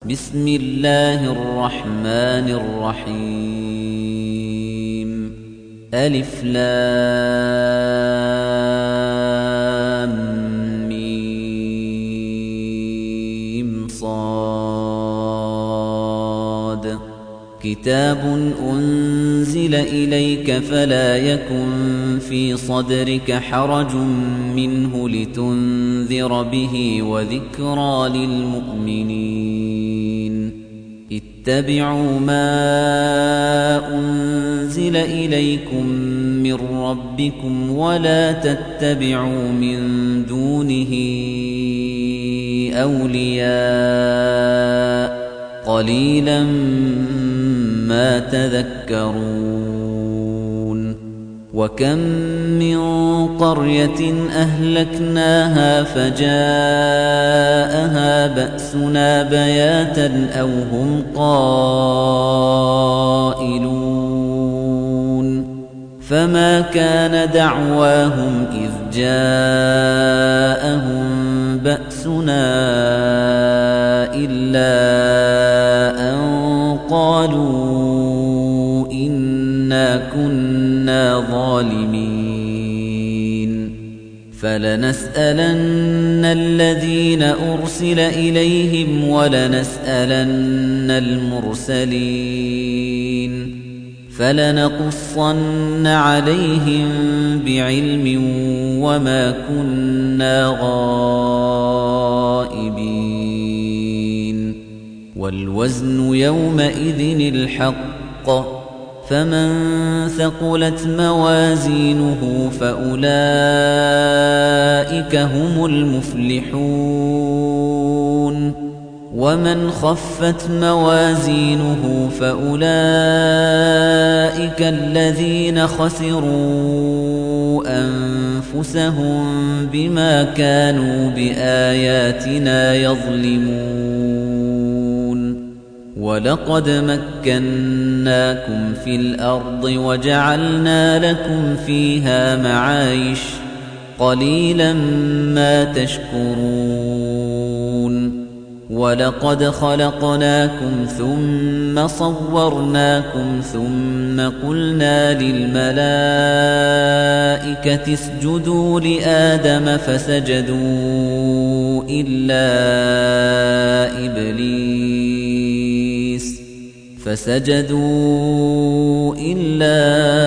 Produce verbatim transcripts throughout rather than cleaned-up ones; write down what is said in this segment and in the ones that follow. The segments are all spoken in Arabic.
بسم الله الرحمن الرحيم ألف لام ميم صاد كتاب أنزل إليك فلا يكن في صدرك حرج منه لتنذر به وذكرى للمؤمنين اتبعوا ما أنزل إليكم من ربكم ولا تتبعوا من دونه أولياء قليلا ما تذكرون وكم من قرية أهلكناها فجاءها بأسنا بياتا أو هم قائلون فما كان دعواهم إذ جاءهم بأسنا إلا أن قالوا إنا كنا ظالمين فلنسألن الذين أرسل إليهم ولنسألن المرسلين فلنقصن عليهم بعلم وما كنا غائبين والوزن يومئذ الحق فمن ثقلت موازينه فأولئك هم المفلحون ومن خفت موازينه فأولئك الذين خسروا أنفسهم بما كانوا بآياتنا يظلمون ولقد مكناكم في الأرض وجعلنا لكم فيها معايش قليلا ما تشكرون ولقد خلقناكم ثم صورناكم ثم قلنا للملائكة اسجدوا لآدم فسجدوا إلا إبليس فسجدوا إلا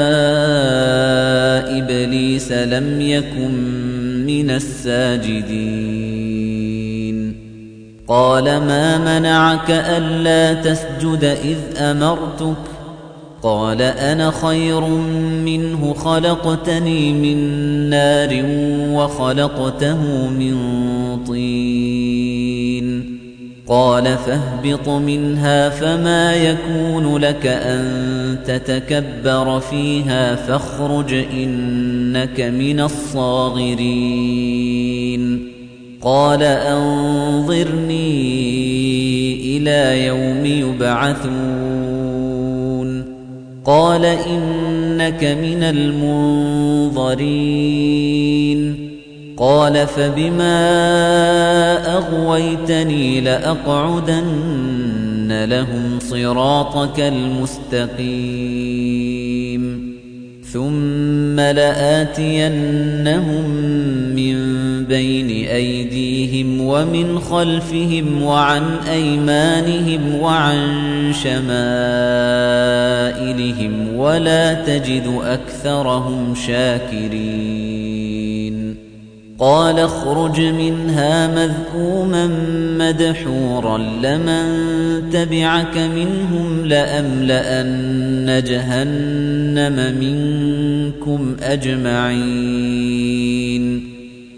إبليس لم يكن من الساجدين قال ما منعك ألا تسجد إذ أمرتك قال أنا خير منه خلقتني من نار وخلقته من طين قال فاهبط منها فما يكون لك أن تتكبر فيها فاخرج إنك من الصاغرين قال أنظرني إلى يوم يبعثون قال إنك من المنظرين قال فبما أغويتني لأقعدن لهم صراطك المستقيم ثم لآتينهم من بين أيديهم ومن خلفهم وعن أيمانهم وعن شمائلهم ولا تجد أكثرهم شاكرين قال اخرج منها مذءوما مدحورا لمن تبعك منهم لأملأن جهنم منكم أجمعين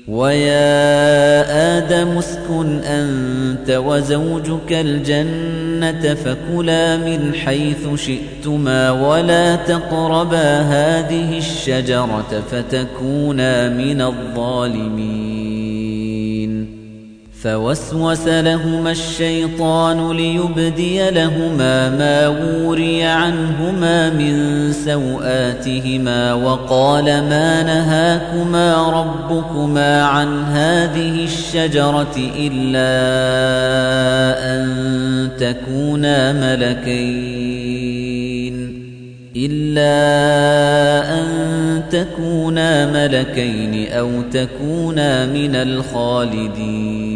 ويا آدم اسكن أنت وزوجك الجنة فكلا من حيث شئتما ولا تقربا هذه الشجرة فتكونا من الظالمين فوسوس لهما الشيطان ليبدي لهما ما وري عنهما من سوآتهما وقال ما نهاكما ربكما عن هذه الشجرة إلا أن تكونا ملكين إلا أن تكونا ملكين أو تكونا من الخالدين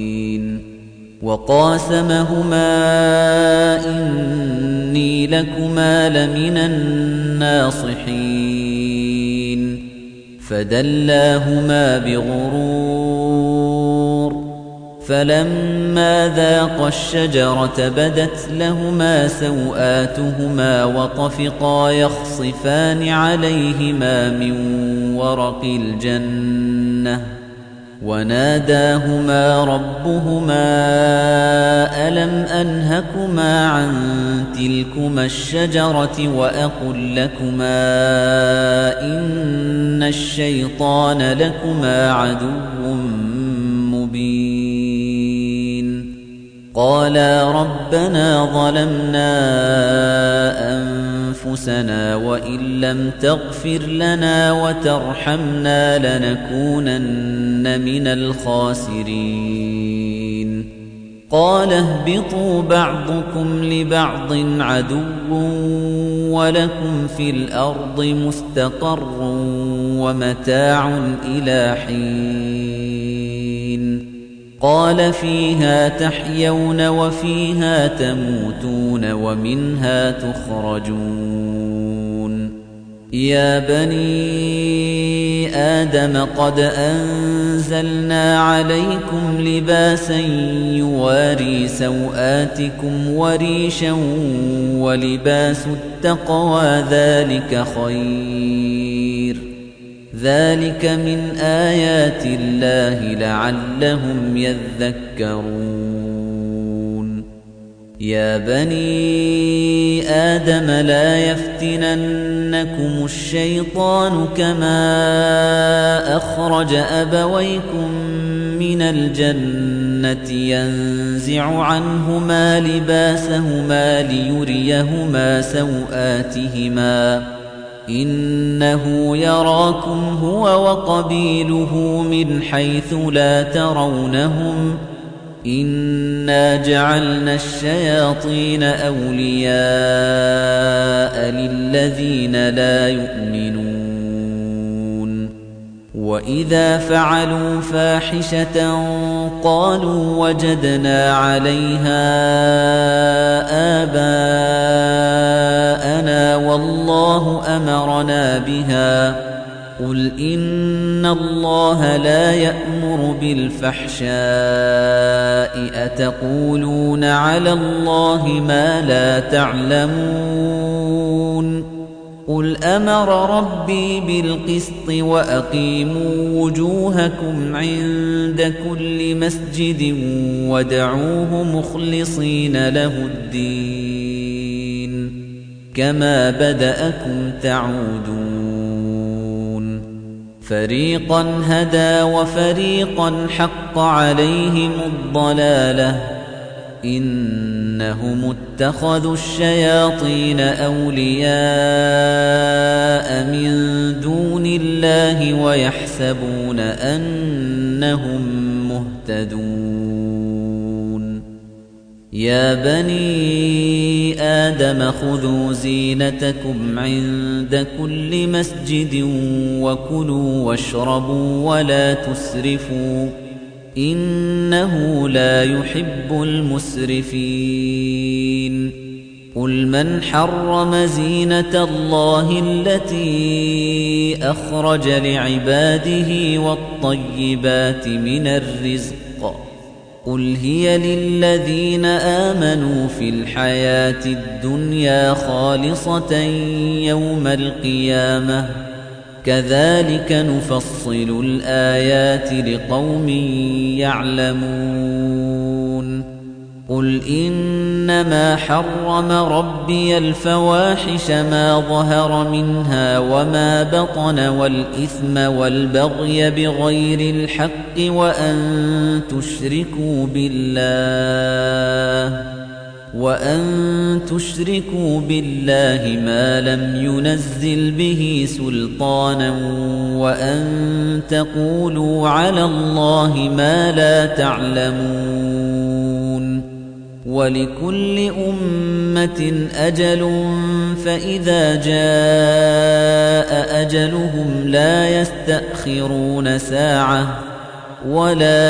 وقاسمهما إني لكما لمن الناصحين فدلاهما بغرور فلما ذاقا الشجرة بدت لهما سوآتهما وطفقا يخصفان عليهما من ورق الجنة وناداهما ربهما ألم أنهكما عن تلكما الشجرة وأقل لكما إن الشيطان لكما عدو مبين قالا ربنا ظلمنا أنفسنا وإن لم تغفر لنا وترحمنا لنكونن من الخاسرين قال اهبطوا بعضكم لبعض عدو ولكم في الأرض مستقر ومتاع إلى حين قال فيها تحيون وفيها تموتون ومنها تخرجون يا بني آدم قد أنزلنا عليكم لباسا يواري سوآتكم وريشا ولباس التقوى ذلك خير ذلك من آيات الله لعلهم يذكرون يا بني آدم لا يفتننكم الشيطان كما أخرج أبويكم من الجنة ينزع عنهما لباسهما ليريهما سوآتهما إنه يراكم هو وقبيله من حيث لا ترونهم إنا جعلنا الشياطين أولياء للذين لا يؤمنون وإذا فعلوا فاحشة قالوا وجدنا عليها آباءنا والله أمرنا بها قل إن الله لا يأمر بالفحشاء أتقولون على الله ما لا تعلمون قل أمر ربي بالقسط وأقيموا وجوهكم عند كل مسجد وادعوه مخلصين له الدين كما بدأكم تعودون فريقا هدى وفريقا حق عليهم الضلالة إنهم اتخذوا الشياطين أولياء من دون الله ويحسبون أنهم مهتدون يا بني آدم خذوا زينتكم عند كل مسجد وكلوا واشربوا ولا تسرفوا إنه لا يحب المسرفين قل من حرم زينة الله التي أخرج لعباده والطيبات من الرزق قل هي للذين آمنوا في الحياة الدنيا خالصة يوم القيامة كذلك نفصل الآيات لقوم يعلمون قُلْ إِنَّمَا حَرَّمَ رَبِّيَ الْفَوَاحِشَ مَا ظَهَرَ مِنْهَا وَمَا بَطَنَ وَالْإِثْمَ وَالْبَغْيَ بِغَيْرِ الْحَقِّ وَأَن تُشْرِكُوا بِاللَّهِ وَأَن تُشْرِكُوا بِاللَّهِ مَا لَمْ يُنَزِّلْ بِهِ سُلْطَانًا وَأَن تَقُولُوا عَلَى اللَّهِ مَا لَا تَعْلَمُونَ وَلِكُلِّ أُمَّةٍ أَجَلٌ فَإِذَا جَاءَ أَجَلُهُمْ لَا يَسْتَأْخِرُونَ سَاعَةً وَلَا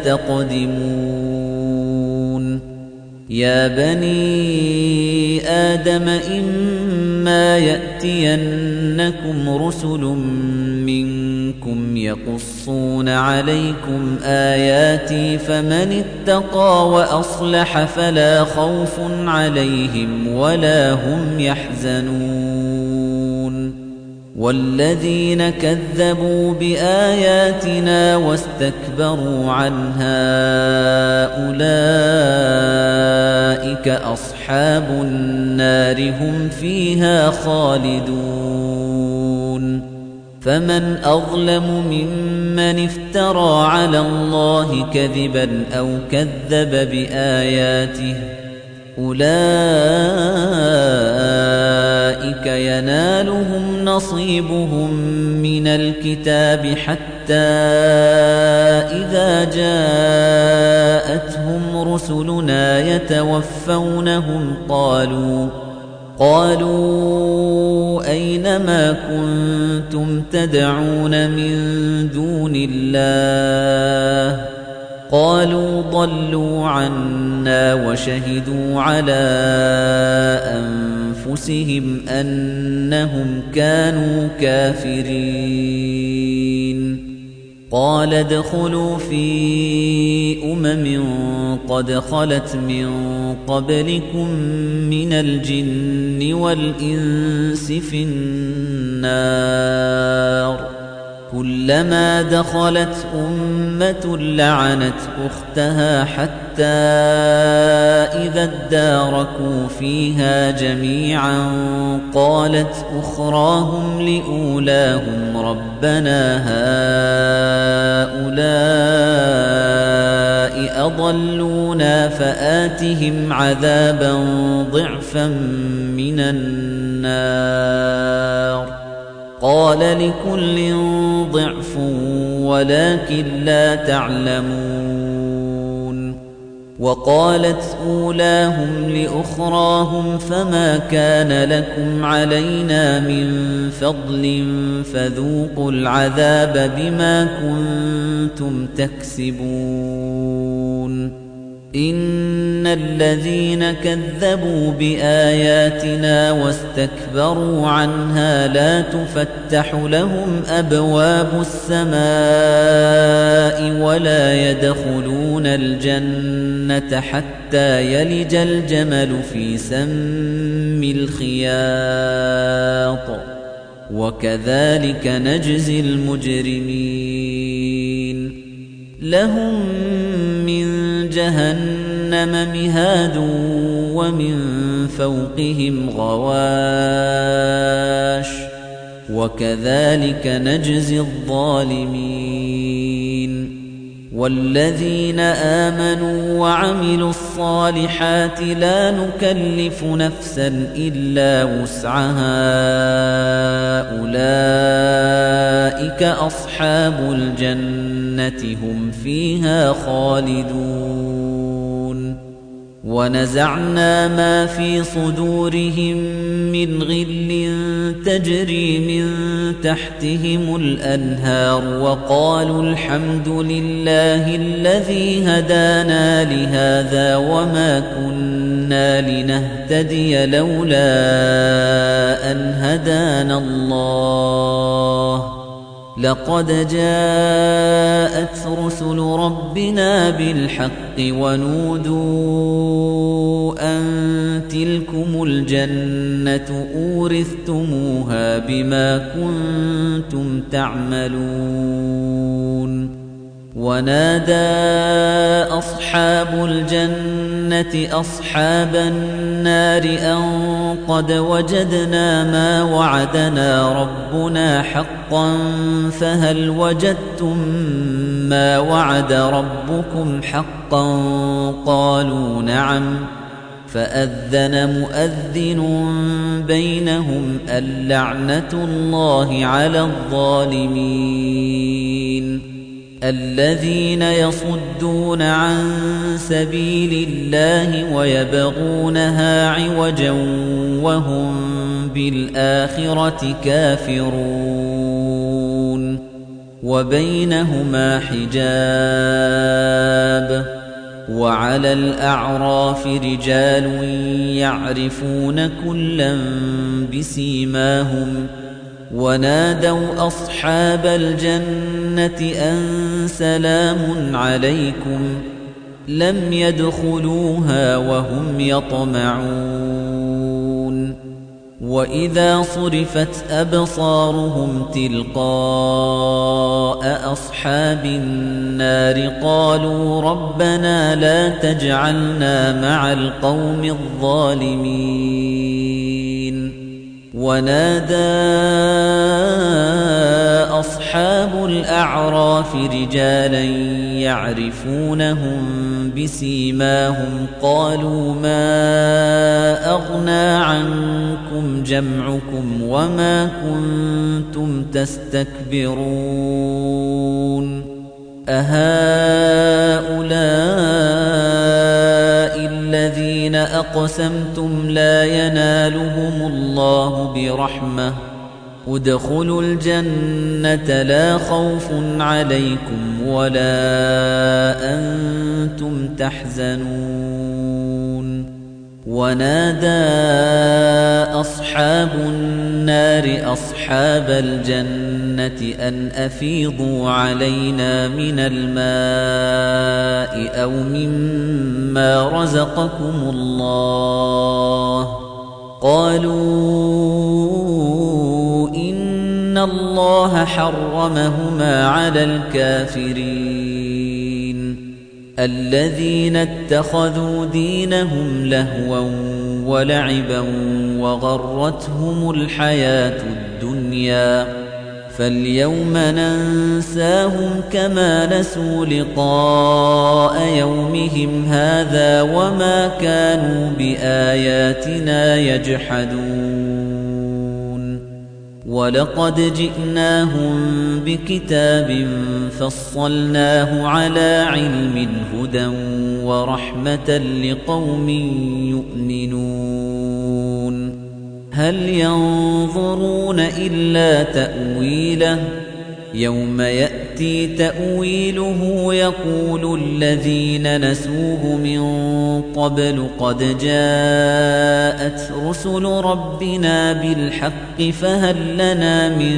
يَسْتَقْدِمُونَ يَا بَنِي آدَمَ إِمَّا يَأْتِيَنَّكُمْ رُسُلٌ مِّنكُمْ يَقُصُّونَ عَلَيْكُمْ آيَاتِي فَمَنِ اتَّقَىٰ وَأَصْلَحَ فَلَا خَوْفٌ عَلَيْهِمْ وَلَا هُمْ يَحْزَنُونَ وَالَّذِينَ كَذَّبُوا بِآيَاتِنَا وَاسْتَكْبَرُوا عَنْهَا أُولَٰئِكَ أَصْحَابُ النَّارِ هُمْ فِيهَا خَالِدُونَ فَمَنْ أَظْلَمُ مِمَّنِ افْتَرَىٰ عَلَى اللَّهِ كَذِبًا أَوْ كَذَّبَ بِآيَاتِهِ أُولَٰئِكَ يَنَالُهُمْ نَصِيبُهُم مِّنَ الْكِتَابِ حَتَّىٰ إِذَا جَاءَتْهُمْ رُسُلُنَا يَتَوَفَّوْنَهُمْ قَالُوا قَالُوا أَيْنَ مَا كُنتُمْ تَدْعُونَ مِن دُونِ اللَّهِ قَالُوا ضَلُّوا عَنَّا وَشَهِدُوا عَلَىٰ أَنفُسِهِمْ أَنَّهُمْ كَانُوا كَافِرِينَ قَالَ ادْخُلُوا فِي أُمَمٍ قَدْ خَلَتْ مِن قَبْلِكُم مِّنَ الْجِنِّ وَالْإِنسِ فِي النَّارِ كُلَّمَا دَخَلَتْ أُمَّةٌ لَّعَنَتْ أُخْتَهَا حَتَّىٰ إِذَا ادَّارَكُوا فِيهَا جَمِيعًا قَالَتْ أُخْرَاهُمْ لِأُولَاهُمْ رَبَّنَا هَٰؤُلَاءِ أَضَلُّونَا فَآتِهِمْ عَذَابًا ضِعْفًا مِّنَ النَّارِ قَالَ لِكُلٍّ ضِعْفٌ وَلَٰكِن لَّا تَعْلَمُونَ وَقَالَتْ أُولَاهُمْ لِأُخْرَاهُمْ فَمَا كَانَ لَكُمْ عَلَيْنَا مِن فَضْلٍ فَذُوقُوا الْعَذَابَ بِمَا كُنتُمْ تَكْسِبُونَ إِنَّ الَّذِينَ كَذَّبُوا بِآيَاتِنَا وَاسْتَكْبَرُوا عَنْهَا لَا تُفَتَّحُ لَهُمْ أَبْوَابُ السَّمَاءِ وَلَا يَدْخُلُونَ الْجَنَّةَ حَتَّىٰ يَلِجَ الْجَمَلُ فِي سَمِّ الْخِيَاطِ وَكَذَلِكَ نَجْزِي الْمُجْرِمِينَ لَهُم مِّن جَهَنَّمَ مِهَادٌ وَمِن فَوْقِهِمْ غَوَاشٍ وَكَذَلِكَ نَجْزِي الظَّالِمِينَ وَالَّذِينَ آمَنُوا وَعَمِلُوا الصَّالِحَاتِ لَا نُكَلِّفُ نَفْسًا إِلَّا وُسْعَهَا أُولَئِكَ أَصْحَابُ الْجَنَّةِ هُمْ فِيهَا خَالِدُونَ وَنَزَعْنَا مَا فِي صُدُورِهِم مِّنْ غِلٍّ تَجْرِي مِن تَحْتِهِمُ الْأَنْهَارُ وَقَالُوا الْحَمْدُ لِلَّهِ الَّذِي هَدَانَا لِهَٰذَا وَمَا كُنَّا لِنَهْتَدِيَ لَوْلَا أَنْ هَدَانَا اللَّهُ لَقَدْ جَاءَتْ رُسُلُ رَبِّنَا بِالْحَقِّ وَنُودُوا أَن تِلْكُمُ الْجَنَّةُ أُورِثْتُمُوهَا بِمَا كُنتُمْ تَعْمَلُونَ ونادى أصحاب الجنة أصحاب النار أن قد وجدنا ما وعدنا ربنا حقا فهل وجدتم ما وعد ربكم حقا قالوا نعم فأذن مؤذن بينهم اللعنة الله على الظالمين الذين يصدون عن سبيل الله ويبغونها عوجا وهم بالآخرة كافرون وبينهما حجاب وعلى الأعراف رجال يعرفون كلا بسيماهم ونادوا أصحاب الجنة أن سلام عليكم لم يدخلوها وهم يطمعون وإذا صرفت أبصارهم تلقاء أصحاب النار قالوا ربنا لا تجعلنا مع القوم الظالمين ونادى أصحاب الأعراف رجالا يعرفونهم بسيماهم قالوا ما أغنى عنكم جمعكم وما كنتم تستكبرون أهؤلاء الذين أقسمتم لا ينالهم الله برحمة ادخلوا الجنة لا خوف عليكم ولا أنتم تحزنون ونادى أصحاب النار أصحاب الجنة أن أفيضوا علينا من الماء أو مما رزقكم الله قالوا إن الله حرمهما على الكافرين الذين اتخذوا دينهم لهوا ولعبا وغرتهم الحياة الدنيا فاليوم ننساهم كما نسوا لقاء يومهم هذا وما كانوا بآياتنا يجحدون ولقد جئناهم بكتاب فصلناه على علم هدى ورحمة لقوم يؤمنون هل ينظرون إلا تأويله يوم يأتي تأويله يقول الذين نسوه من قبل قد جاءت رسل ربنا بالحق فهل لنا من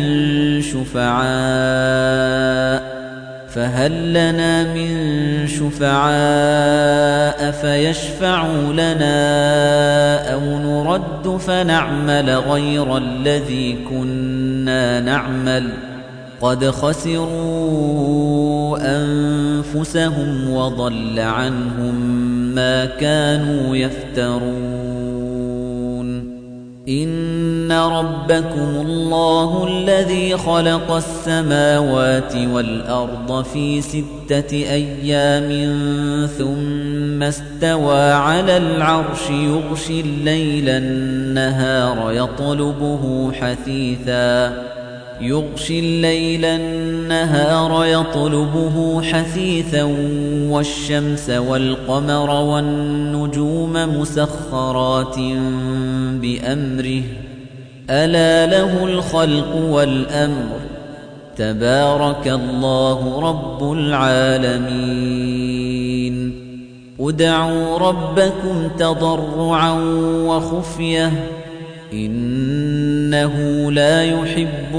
شفعاء فهل لنا من شفعاء فيشفعوا لنا أو نرد فنعمل غير الذي كنا نعمل قد خسروا أنفسهم وضل عنهم ما كانوا يفترون إن ربكم الله الذي خلق السماوات والأرض في ستة أيام ثم استوى على العرش يغشي الليل النهار يطلبه حثيثا يغشي الليل النهار يطلبه حثيثا والشمس والقمر والنجوم مسخرات بأمره ألا له الخلق والأمر تبارك الله رب العالمين ادعوا ربكم تضرعا وخفية إنه لا يحب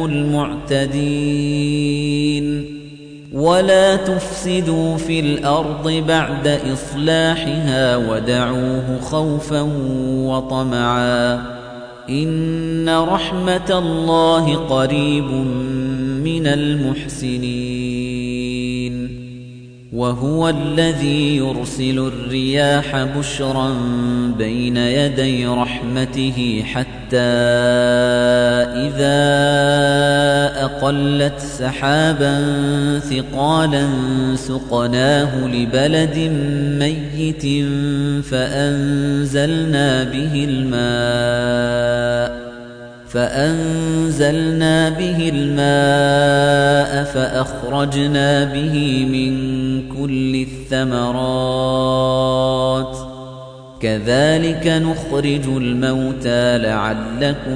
المعتدين ولا تفسدوا في الأرض بعد إصلاحها ودعوه خوفا وطمعا إن رحمة الله قريب من المحسنين وهو الذي يرسل الرياح بشرا بين يدي رحمته حتى إذا أقلت سحابا ثقالا سقناه لبلد ميت فأنزلنا به الماء فأنزلنا به الماء فأخرجنا به من كل الثمرات كذلك نخرج الموتى لعلكم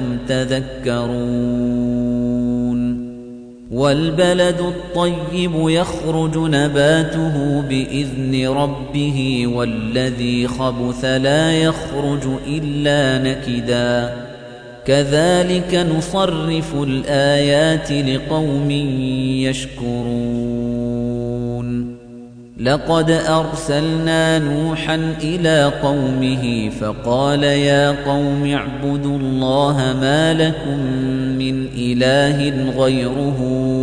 تذكرون والبلد الطيب يخرج نباته بإذن ربه والذي خبث لا يخرج إلا نكدا كذلك نصرف الآيات لقوم يشكرون لقد أرسلنا نوحا إلى قومه فقال يا قوم اعبدوا الله ما لكم من إله غيره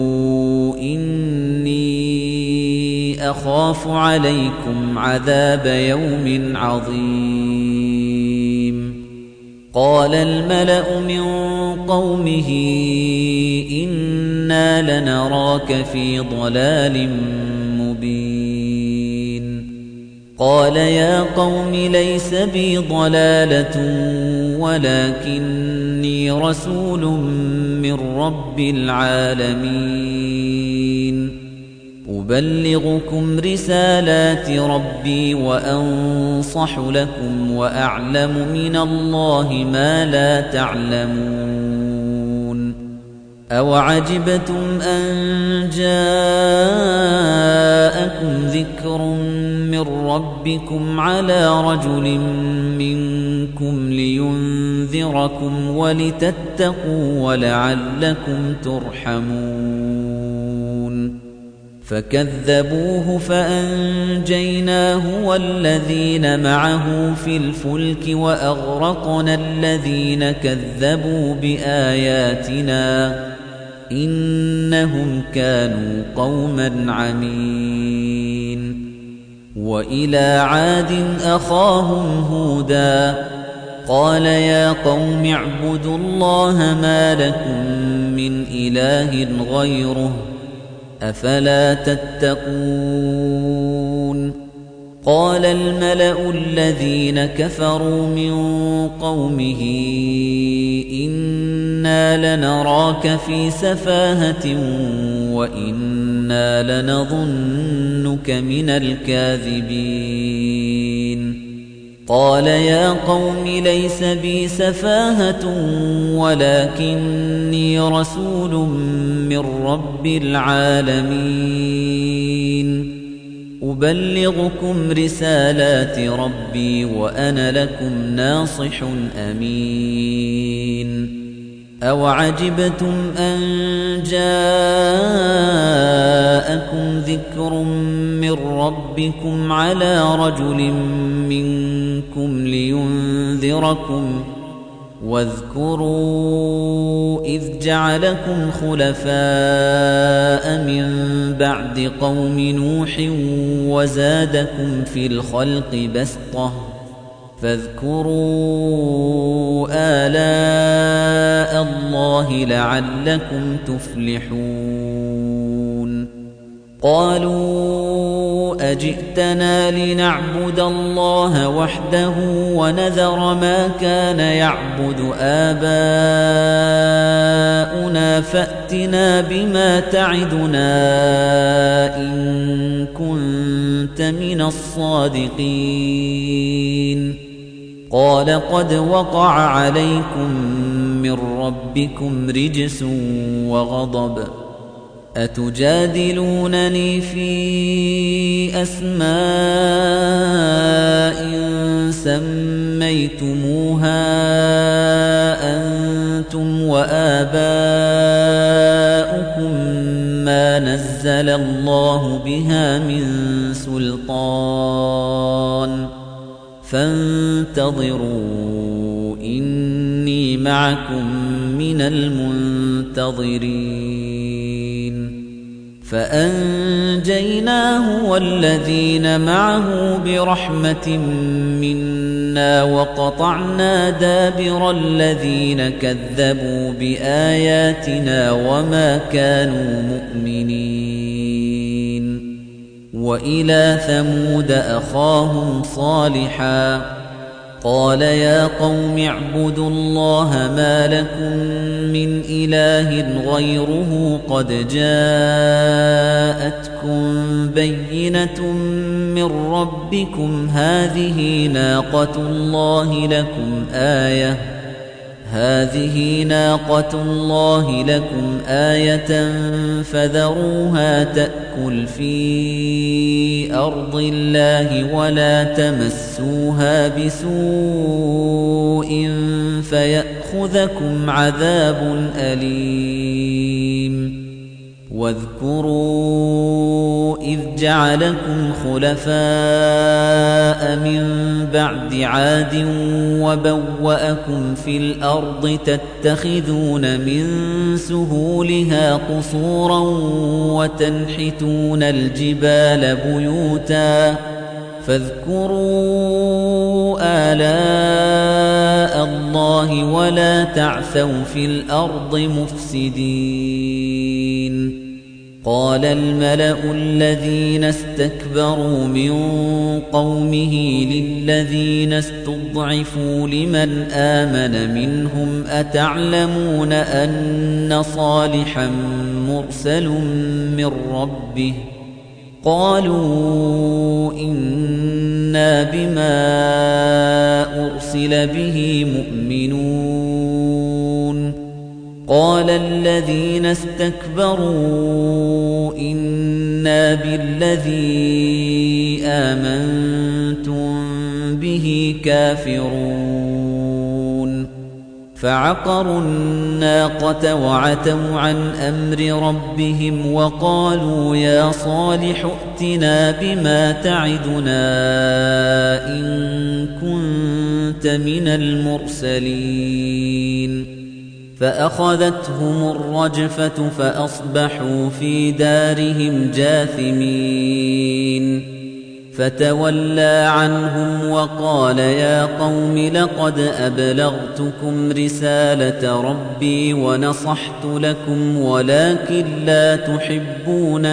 إني أخاف عليكم عذاب يوم عظيم قال الملأ من قومه إنا لنراك في ضلال مبين قال يا قوم ليس بي ضلالة ولكني رسول من رب العالمين أبلغكم رسالات ربي وأنصح لكم وأعلم من الله ما لا تعلمون أوعجبتم أن جاءكم ذكر من ربكم على رجل منكم لينذركم ولتتقوا ولعلكم ترحمون فكذبوه فأنجيناه والذين معه في الفلك وأغرقنا الذين كذبوا بآياتنا إنهم كانوا قوما عمين وإلى عاد أخاهم هودا قال يا قوم اعبدوا الله ما لكم من إله غيره أفلا تتقون قال الملأ الذين كفروا من قومه إنا لنراك في سفاهة وإنا لنظنك من الكاذبين قال يا قوم ليس بي سفاهة ولكني رسول من رب العالمين أبلغكم رسالات ربي وأنا لكم ناصح أمين أوعجبتم أن جاءكم ذكر من ربكم على رجل منكم لينذركم واذكروا إذ جعلكم خلفاء من بعد قوم نوح وزادكم في الخلق بسطة فاذكروا آلاء الله لعلكم تفلحون قالوا أجئتنا لنعبد الله وحده ونذر ما كان يعبد آباؤنا فأتنا بما تعدنا إن كنت من الصادقين قال قد وقع عليكم من ربكم رجس وغضب أتجادلونني في أسماء سميتموها أنتم وآباؤكم ما نزل الله بها من سلطان فانتظروا إني معكم من المنتظرين فأنجيناه والذين معه برحمة منا وقطعنا دابر الذين كذبوا بآياتنا وما كانوا مؤمنين وإلى ثمود أخاهم صالحا قال يا قوم اعبدوا الله ما لكم من إله غيره قد جاءتكم بينة من ربكم هذه ناقة الله لكم آية هذه ناقة الله لكم آية فذروها تأكل في أرض الله ولا تمسوها بسوء فيأخذكم عذاب أليم واذكروا إذ جعلكم خلفاء من بعد عاد وبوأكم في الأرض تتخذون من سهولها قصورا وتنحتون الجبال بيوتا فاذكروا آلاء الله ولا تعثوا في الأرض مفسدين قال الملأ الذين استكبروا من قومه للذين استضعفوا لمن آمن منهم أتعلمون أن صالحا مرسل من ربه قالوا إنا بما أرسل به مؤمنون قال الذين استكبروا إنا بالذي آمنتم به كافرون فعقروا الناقة وعتوا عن أمر ربهم وقالوا يا صالح ائتنا بما تعدنا إن كنت من المرسلين فأخذتهم الرجفة فأصبحوا في دارهم جاثمين فتولى عنهم وقال يا قوم لقد أبلغتكم رسالة ربي ونصحت لكم ولكن لا تحبون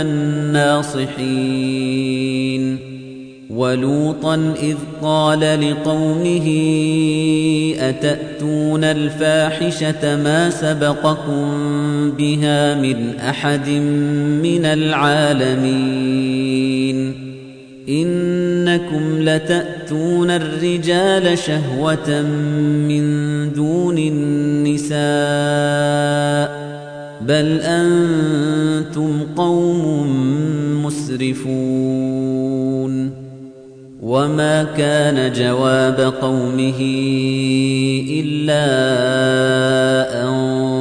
الناصحين ولوطا إذ قال لقومه أتأتون الفاحشة ما سبقكم بها من أحد من العالمين إنكم لتأتون الرجال شهوة من دون النساء بل أنتم قوم مسرفون وما كان جواب قومه إلا أن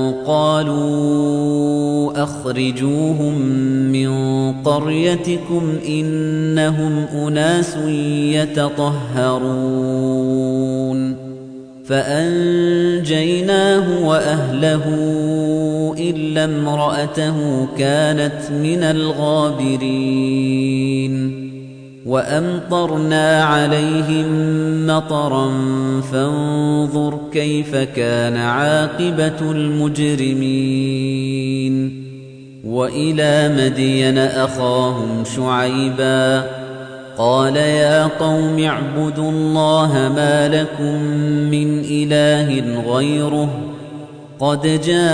قالوا أخرجوهم من قريتكم إنهم أناس يتطهرون فأنجيناه وأهله إلا امرأته كانت من الغابرين وأمطرنا عليهم مطرا فانظر كيف كان عاقبة المجرمين وإلى مدين أخاهم شعيبا قال يا قوم اعبدوا الله ما لكم من إله غيره قد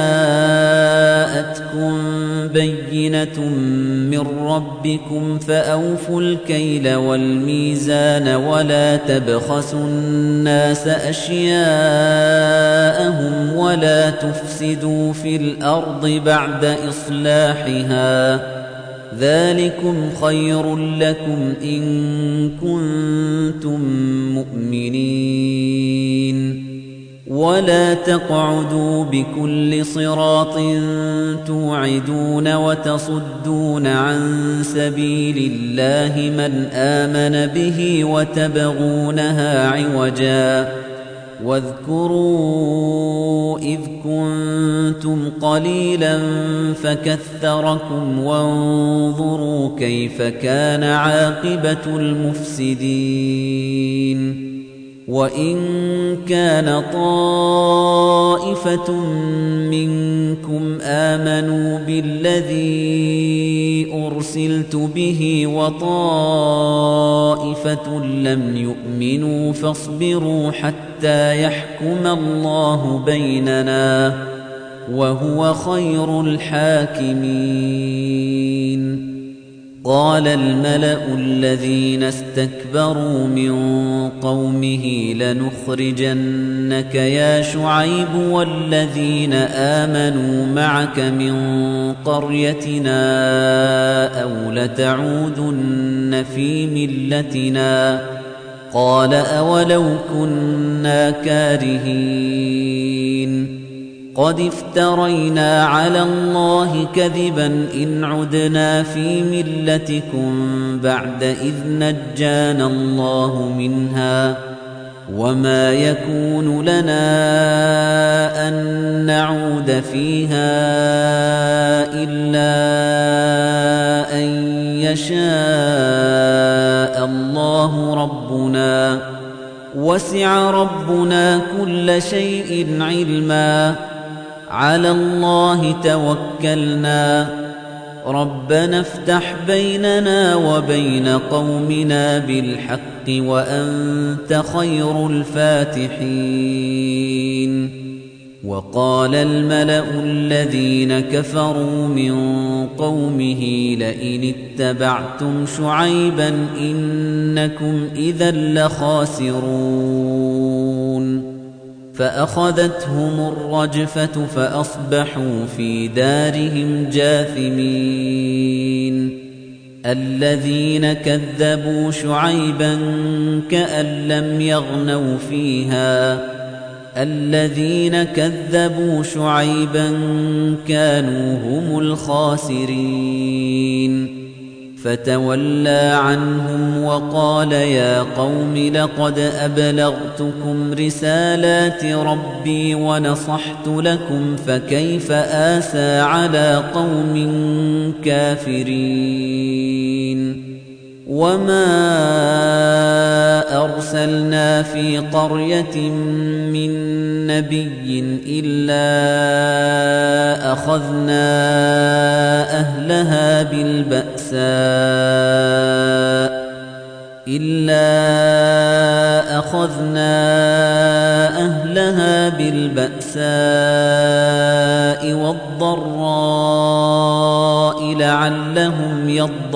جاءتكم بينة من ربكم فأوفوا الكيل والميزان ولا تبخسوا الناس أشياءهم ولا تفسدوا في الأرض بعد إصلاحها ذلكم خير لكم إن كنتم مؤمنين ولا تقعدوا بكل صراط توعدون وتصدون عن سبيل الله من آمن به وتبغونها عوجا واذكروا إذ كنتم قليلا فكثركم وانظروا كيف كان عاقبة المفسدين وإن كان طائفة منكم آمنوا بالذي أرسلت به وطائفة لم يؤمنوا فاصبروا حتى يحكم الله بيننا وهو خير الحاكمين قال الملأ الذين استكبروا من قومه لنخرجنك يا شعيب والذين آمنوا معك من قريتنا أو لتعودن في ملتنا قال أولو كنا كارهين قد افترينا على الله كذبا إن عدنا في ملتكم بعد إذ نجانا الله منها وما يكون لنا أن نعود فيها إلا أن يشاء الله ربنا وسع ربنا كل شيء علما على الله توكلنا ربنا افتح بيننا وبين قومنا بالحق وأنت خير الفاتحين وقال الملأ الذين كفروا من قومه لئن اتبعتم شعيبا إنكم إذا لخاسرون فأخذتهم الرجفة فأصبحوا في دارهم جاثمين الذين كذبوا شعيبا كأن لم يغنوا فيها الذين كذبوا شعيبا كانوا هم الخاسرين فتولى عنهم وقال يا قوم لقد أبلغتكم رسالات ربي ونصحت لكم فكيف آسى على قوم كافرين وما أرسلنا في قرية من نبي إلا أخذنا أهلها بالبأساء إلا أخذنا أهلها بالبأساء والضراء لعلهم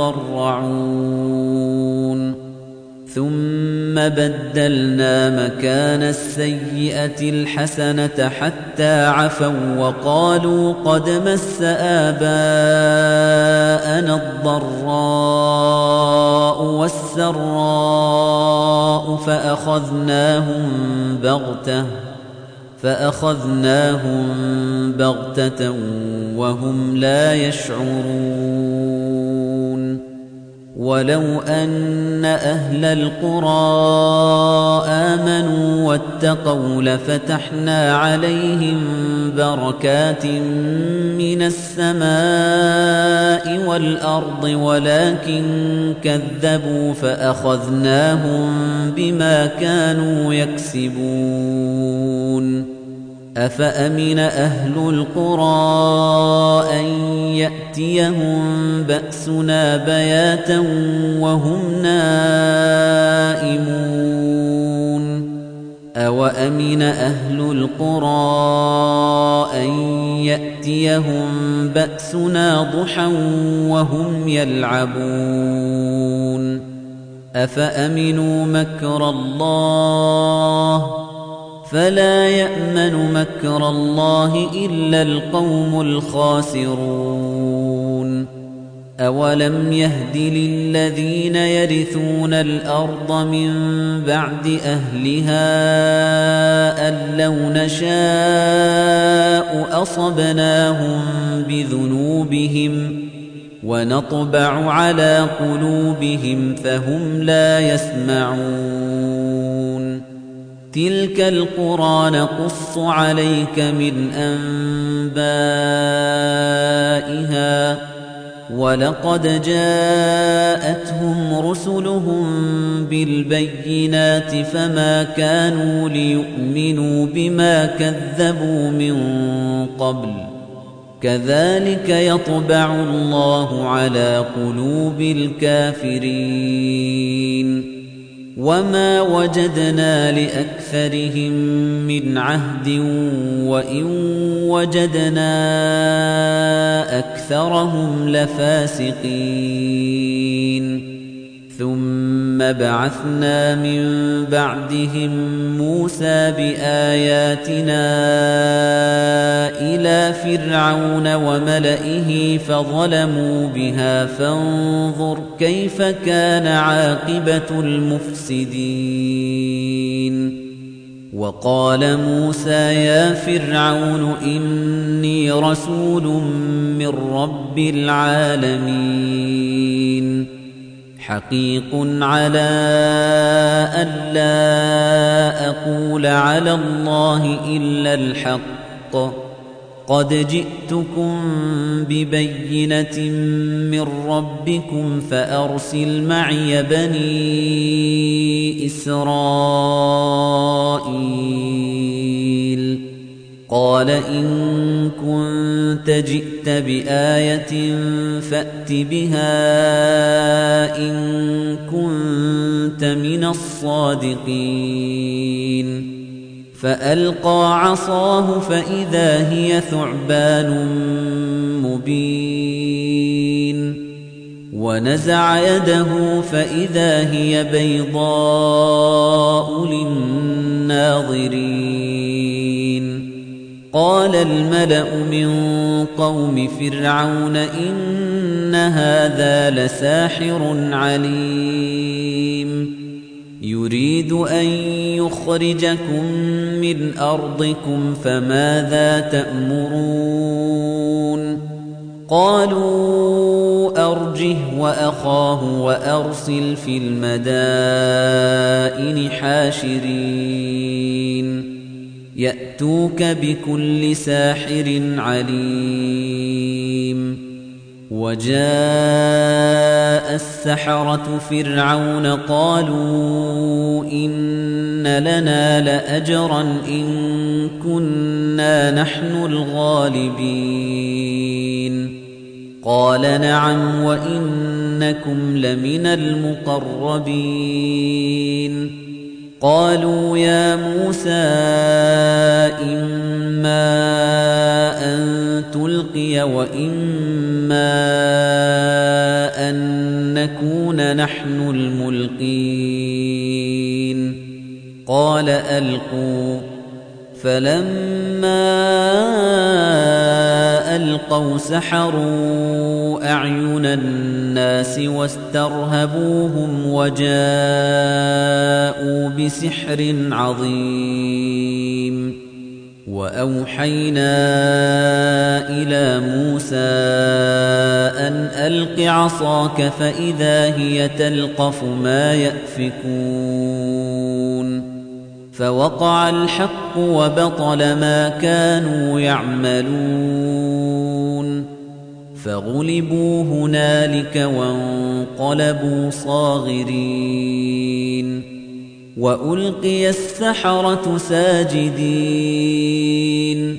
يضرعون ثم بدلنا مكان السيئة الحسنة حتى عفوا وقالوا قد مس آباءنا الضراء والسراء فأخذناهم بغتة فأخذناهم بغتة وهم لا يشعرون ولو أن أهل القرى آمنوا واتقوا لفتحنا عليهم بركات من السماء والأرض ولكن كذبوا فأخذناهم بما كانوا يكسبون أفأمن أهل القرى أن يأتيهم بأسنا بياتا وهم نائمون أوأمن أهل القرى أن يأتيهم بأسنا ضحى وهم يلعبون أفأمنوا مكر الله فلا يأمن مكر الله إلا القوم الخاسرون أولم يهد للذين يرثون الأرض من بعد أهلها أن لو نشاء أصبناهم بذنوبهم ونطبع على قلوبهم فهم لا يسمعون تِلْكَ الْقُرَى نَقُصُّ عَلَيْكَ مِنْ أَنْبَائِهَا ۚ وَلَقَدْ جَاءَتْهُمْ رُسُلُهُم بِالْبَيِّنَاتِ فَمَا كَانُوا لِيُؤْمِنُوا بِمَا كَذَّبُوا مِن قَبْلُ ۚ كَذَلِكَ يَطْبَعُ اللَّهُ عَلَىٰ قُلُوبِ الْكَافِرِينَ وَمَا وَجَدْنَا لِأَكْثَرِهِم مِّنْ عَهْدٍ وَإِن وَجَدْنَا أَكْثَرَهُمْ لَفَاسِقِينَ ثُمَّ بَعَثْنَا مِن بَعْدِهِم مُّوسَىٰ بِآيَاتِنَا إِلَىٰ فِرْعَوْنَ وَمَلَئِهِ فَظَلَمُوا بِهَا فَانظُرْ كَيْفَ كَانَ عَاقِبَةُ الْمُفْسِدِينَ وَقَالَ مُوسَىٰ يَا فِرْعَوْنُ إِنِّي رَسُولٌ مِّن رَّبِّ الْعَالَمِينَ حَقِيقٌ عَلَىٰ أَلَّا أَقُولَ عَلَى اللَّهِ إِلَّا الْحَقَّ قَدْ جِئْتُكُم بِبَيِّنَةٍ مِّن رَّبِّكُمْ فَأَرْسِلْ مَعِيَ بَنِي إِسْرَائِيلَ قَالَ إِن كُنتَ جِئْتَ بِآيَةٍ فَأْتِ بِهَا إِن كُنتَ مِنَ الصَّادِقِينَ فَأَلْقَىٰ عَصَاهُ فَإِذَا هِيَ ثُعْبَانٌ مُّبِينٌ وَنَزَعَ يَدَهُ فَإِذَا هِيَ بَيْضَاءُ لِلنَّاظِرِينَ قَالَ الْمَلَأُ مِن قَوْمِ فِرْعَوْنَ إِنَّ هَٰذَا لَسَاحِرٌ عَلِيمٌ يُرِيدُ أَن يُخْرِجَكُم مِّنْ أَرْضِكُمْ فَمَاذَا تَأْمُرُونَ قَالُوا أَرْجِهْ وَأَخَاهُ وَأَرْسِلْ فِي الْمَدَائِنِ حَاشِرِينَ يَأْتُوكَ بِكُلِّ سَاحِرٍ عَلِيمٍ وَجَاءَ السَّحَرَةُ فِرْعَوْنَ قَالُوا إِنَّ لَنَا لَأَجْرًا إِن كُنَّا نَحْنُ الْغَالِبِينَ قَالَ نَعَمْ وَإِنَّكُمْ لَمِنَ الْمُقَرَّبِينَ قَالُوا يَا مُوسَىٰ إِمَّا أَن تُلْقِيَ وَإِمَّا أَن نَّكُونَ نَحْنُ الْمُلْقِينَ قَالَ أَلْقُوا فَلَمَّا أَلْقَوْا سَحَرُوا أَعْيُنَ النَّاسِ وَاسْتَرْهَبُوهُمْ وَجَاءُوا بِسِحْرٍ عَظِيمٍ وَأَوْحَيْنَا إِلَىٰ مُوسَىٰ أَنْ أَلْقِ عَصَاكَ فَإِذَا هِيَ تَلْقَفُ مَا يَأْفِكُونَ فَوَقَعَ الْحَقُّ وَبَطَلَ مَا كَانُوا يَعْمَلُونَ فَغُلِبُوا هُنَالِكَ وَانقَلَبُوا صَاغِرِينَ وَأُلْقِيَ السَّحَرَةُ سَاجِدِينَ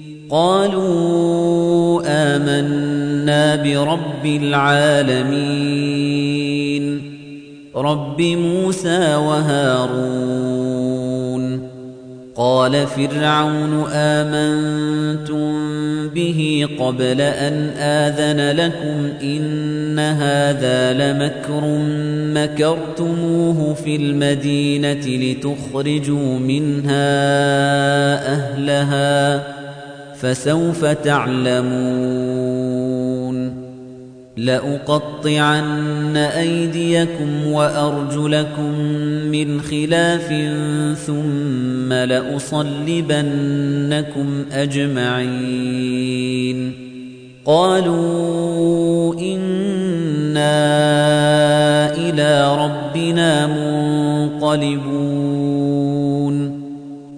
قَالُوا آمَنَّا بِرَبِّ الْعَالَمِينَ رَبِّ مُوسَىٰ وَهَارُونَ قَالَ فِرْعَوْنُ آمَنتُم بِهِ قَبْلَ أَنْ آذَنَ لَكُمْ إِنَّ هَٰذَا لَمَكْرٌ مَّكَرْتُمُوهُ فِي الْمَدِينَةِ لِتُخْرِجُوا مِنْهَا أَهْلَهَا فَسَوْفَ تَعْلَمُونَ لَأُقَطِّعَنَّ أَيْدِيَكُمْ وَأَرْجُلَكُم مِّنْ خِلَافٍ ثُمَّ لَأُصَلِّبَنَّكُمْ أَجْمَعِينَ قَالُوا إِنَّا إِلَىٰ رَبِّنَا مُنقَلِبُونَ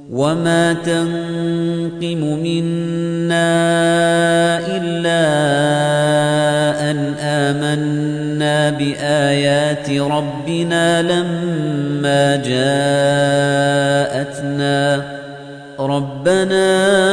وَمَا تَنقِمُ مِنَّا إِلَّا أَنْ آمَنَّا بِآيَاتِ رَبِّنَا لَمَّا جَاءَتْنَا رَبَّنَا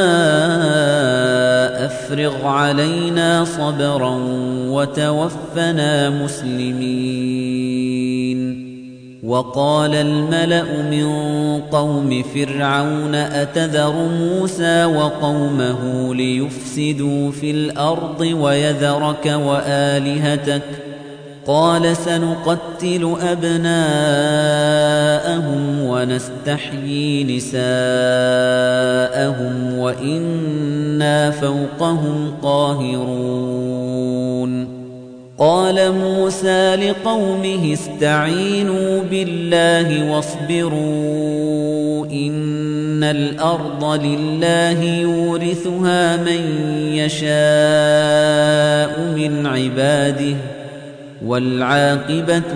أَفْرِغْ عَلَيْنَا صَبْرًا وَتَوَفَّنَا مُسْلِمِينَ وَقَالَ الْمَلَأُ مِنْ قَوْمِ فِرْعَوْنَ أَتَذَرُ مُوسَى وَقَوْمَهُ لِيُفْسِدُوا فِي الْأَرْضِ وَيَذَرَكَ وَآلِهَتَكَ قَالَ سَنُقَتِّلُ أَبْنَاءَهُمْ وَنَسْتَحْيِي نِسَاءَهُمْ وَإِنَّا فَوْقَهُمْ قَاهِرُونَ قَالَ مُوسَى لِقَوْمِهِ اسْتَعِينُوا بِاللَّهِ وَاصْبِرُوا إِنَّ الْأَرْضَ لِلَّهِ يُورِثُهَا مَن يَشَاءُ مِنْ عِبَادِهِ وَالْعَاقِبَةُ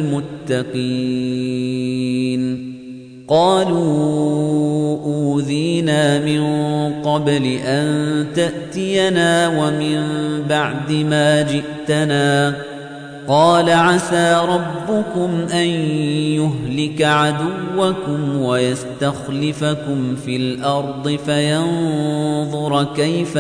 لِلْمُتَّقِينَ قَالُوا أُوذِينَا مِن قَبْلِ أَن تَأْتِيَنَا وَمِن بَعْدِ مَا جِئْتَنَا قَالَ عَسَى رَبُّكُمْ أَن يُهْلِكَ عَدُوَّكُمْ وَيَسْتَخْلِفَكُمْ فِي الْأَرْضِ فَيَنظُرَ كَيْفَ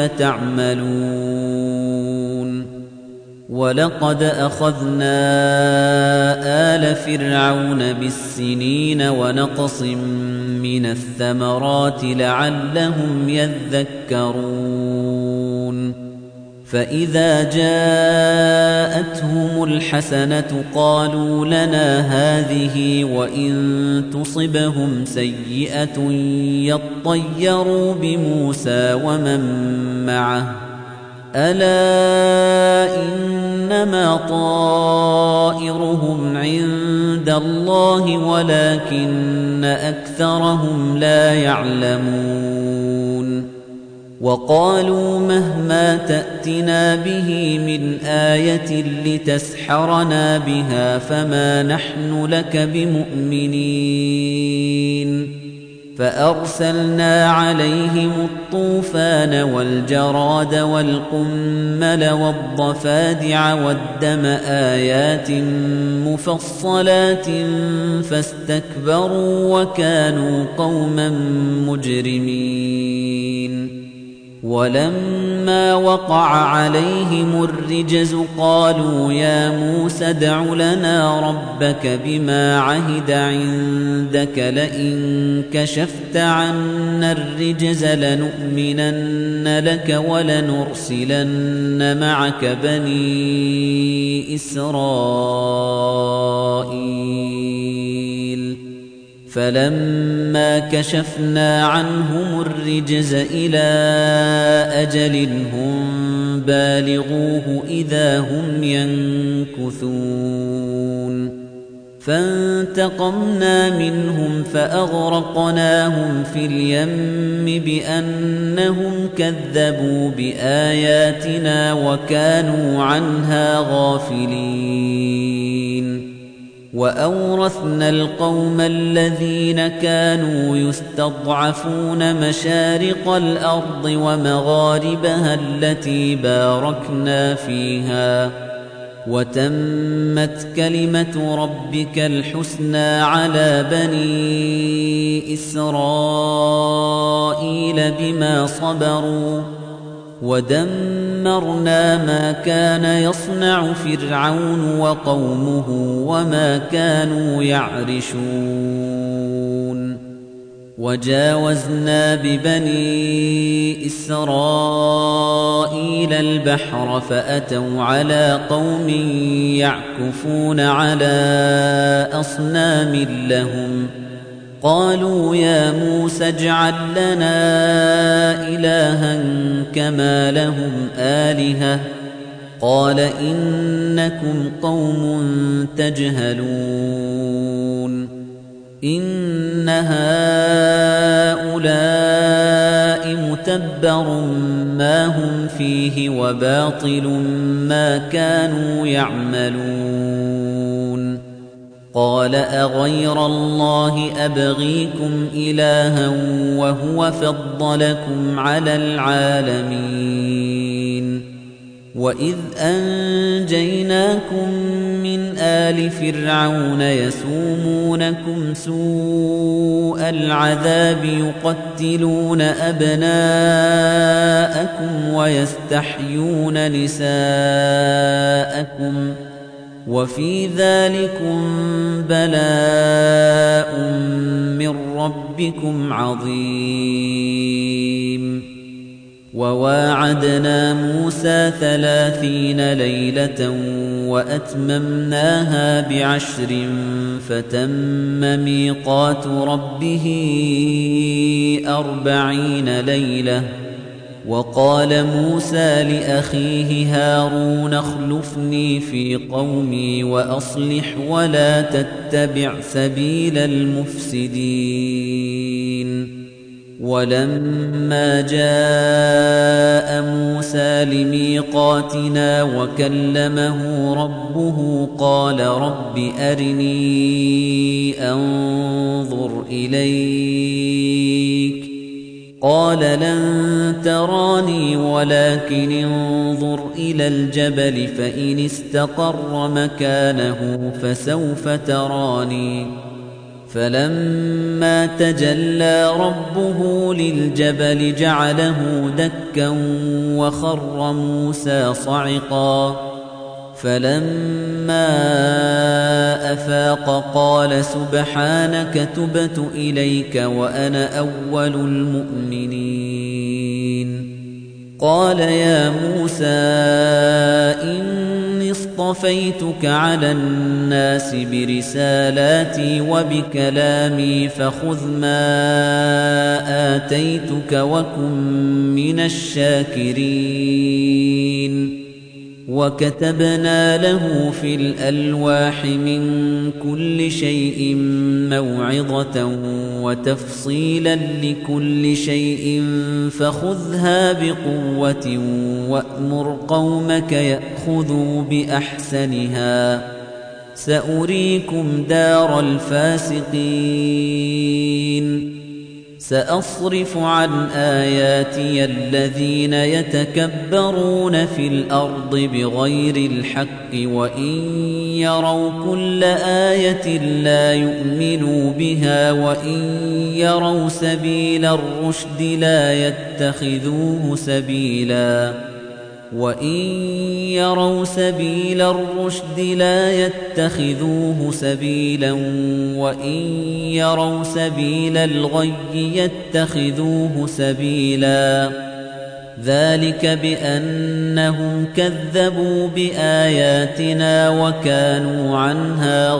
تَعْمَلُونَ وَلَقَدْ أَخَذْنَا آلَ فِرْعَوْنَ بِالسِّنِينَ وَنَقْصٍ مِّنَ الثَّمَرَاتِ لَعَلَّهُمْ يَذَّكَّرُونَ فَإِذَا جَاءَتْهُمُ الْحَسَنَةُ قَالُوا لَنَا هَٰذِهِ وَإِن تُصِبْهُمْ سَيِّئَةٌ يَطَّيَّرُوا بِمُوسَىٰ وَمَن مَّعَهُ أَلَا إِنَّمَا طَائِرُهُمْ عِندَ اللَّهِ وَلَٰكِنَّ أَكْثَرَهُمْ لَا يَعْلَمُونَ وَقَالُوا مَهْمَا تَأْتِنَا بِهِ مِنْ آيَةٍ لِتَسْحَرَنَا بِهَا فَمَا نَحْنُ لَكَ بِمُؤْمِنِينَ فَأَرْسَلْنَا عَلَيْهِمُ الطُّوفَانَ وَالْجَرَادَ وَالْقُمَّلَ وَالضَّفَادِعَ وَالدَّمَ آيَاتٍ مُفَصَّلَاتٍ فَاسْتَكْبَرُوا وَكَانُوا قَوْمًا مُجْرِمِينَ وَلَمَّا وَقَعَ عَلَيْهِمُ الرِّجْزُ قَالُوا يَا مُوسَى ادْعُ لَنَا رَبَّكَ بِمَا عَهِدَ عِندَكَ لَئِن كَشَفْتَ عَنَّا الرِّجْزَ لَنُؤْمِنَنَّ لَكَ وَلَنُرْسِلَنَّ مَعَكَ بَنِي إِسْرَائِيلَ فَلَمَّا كَشَفْنَا عَنْهُمُ الرِّجْزَ إِلَىٰ أَجَلٍ هُم بَالِغُوهُ إِذَا هُمْ يَنكُثُونَ فَانتَقَمْنَا مِنْهُمْ فَأَغْرَقْنَاهُمْ فِي الْيَمِّ بِأَنَّهُمْ كَذَّبُوا بِآيَاتِنَا وَكَانُوا عَنْهَا غَافِلِينَ وَأَوْرَثْنَا الْقَوْمَ الَّذِينَ كَانُوا يُسْتَضْعَفُونَ مَشَارِقَ الْأَرْضِ وَمَغَارِبَهَا الَّتِي بَارَكْنَا فِيهَا وَتَمَّتْ كَلِمَةُ رَبِّكَ الْحُسْنَى عَلَى بَنِي إِسْرَائِيلَ بِمَا صَبَرُوا وَدَمَّرْنَا مَا كَانَ يَصْنَعُ فِرْعَوْنُ وَقَوْمُهُ وَمَا كَانُوا يَعْرِشُونَ وَجَاوَزْنَا بِبَنِي إِسْرَائِيلَ الْبَحْرَ فَأَتَوْا عَلَىٰ قَوْمٍ يَعْكُفُونَ عَلَىٰ أَصْنَامٍ لَّهُمْ قَالُوا يَا مُوسَى اجْعَل لَّنَا إِلَٰهًا كَمَا لَهُمْ آلِهَةٌ قَالَ إِنَّكُمْ قَوْمٌ تَجْهَلُونَ إِنَّ هَٰؤُلَاءِ مُتَبَّرٌ مَّا هُمْ فِيهِ وَبَاطِلٌ مَّا كَانُوا يَعْمَلُونَ قال أغير الله أبغيكم إلها وهو فضلكم على العالمين وإذ أنجيناكم من آل فرعون يسومونكم سوء العذاب يقتلون أبناءكم ويستحيون نساءكم وفي ذلكم بلاء من ربكم عظيم وواعدنا موسى ثلاثين ليلة وأتممناها بعشر فتم ميقات ربه أربعين ليلة وقال موسى لأخيه هارون اخلفني في قومي وأصلح ولا تتبع سبيل المفسدين ولما جاء موسى لميقاتنا وكلمه ربه قال رب أرني أنظر إليك قال لن تراني ولكن انظر إلى الجبل فإن استقر مكانه فسوف تراني فلما تجلى ربه للجبل جعله دكا وخر موسى صعقا فلما أفاق قال سبحانك تبت إليك وأنا أول المؤمنين قال يا موسى إني اصطفيتك على الناس برسالاتي وبكلامي فخذ ما آتيتك وكن من الشاكرين وكتبنا له في الألواح من كل شيء موعظة وتفصيلا لكل شيء فخذها بقوة وأمر قومك يأخذوا بأحسنها سأريكم دار الفاسقين سأصرف عن آياتي الذين يتكبرون في الأرض بغير الحق وإن يروا كل آية لا يؤمنوا بها وإن يروا سبيل الرشد لا يتخذوه سبيلا وإن يروا سبيل الرشد لا يتخذوه سبيلا وإن يروا سبيل الغي يتخذوه سبيلا ذلك بأنهم كذبوا بآياتنا وكانوا عنها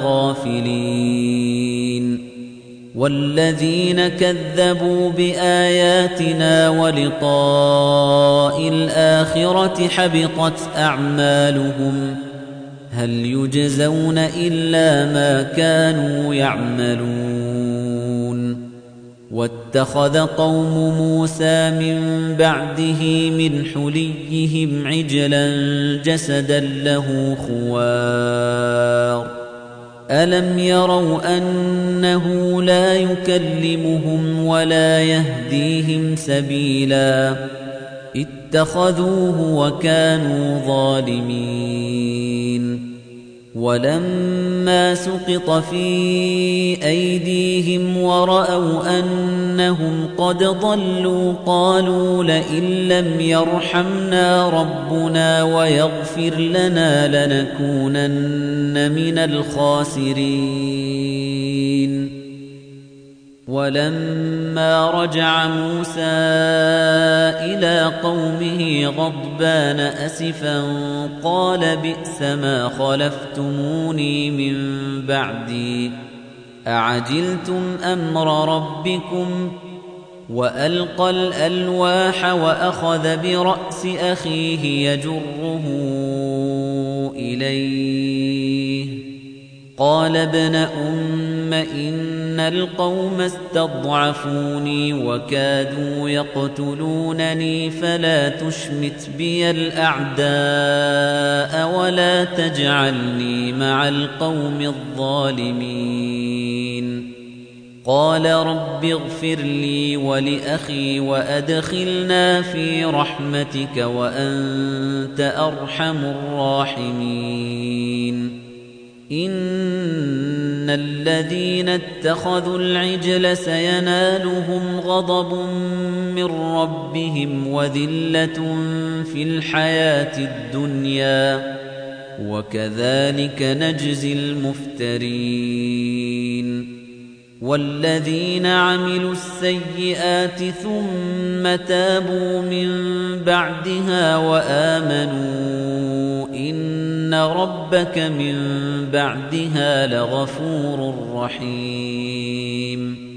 غافلين والذين كذبوا بآياتنا ولقاء الآخرة حبطت أعمالهم هل يجزون إلا ما كانوا يعملون واتخذ قوم موسى من بعده من حليهم عجلا جسدا له خوار ألم يروا أنه لا يكلمهم ولا يهديهم سبيلا اتخذوه وكانوا ظالمين ولما سقط في أيديهم ورأوا أنهم قد ضلوا قالوا لئن لم يرحمنا ربنا ويغفر لنا لنكونن من الخاسرين ولما رجع موسى إلى قومه غضبان أسفا قال بئس ما خلفتموني من بعدي أعجلتم أمر ربكم وألقى الألواح وأخذ برأس أخيه يجره إليه قال ابن أم إن القوم استضعفوني وكادوا يقتلونني فلا تشمت بي الأعداء ولا تجعلني مع القوم الظالمين قال رب اغفر لي ولأخي وأدخلنا في رحمتك وأنت أرحم الراحمين إن الذين اتخذوا العجل سينالهم غضب من ربهم وذلة في الحياة الدنيا وكذلك نجزي المفترين والذين عملوا السيئات ثم تابوا من بعدها وآمنوا إن ربك من بعدها لغفور رحيم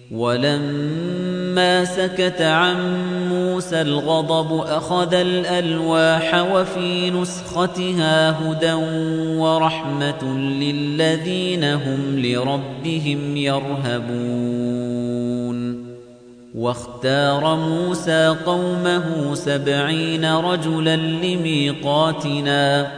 ولما سكت عن موسى الغضب أخذ الألواح وفي نسختها هدى ورحمة للذين هم لربهم يرهبون واختار موسى قومه سبعين رجلا لميقاتنا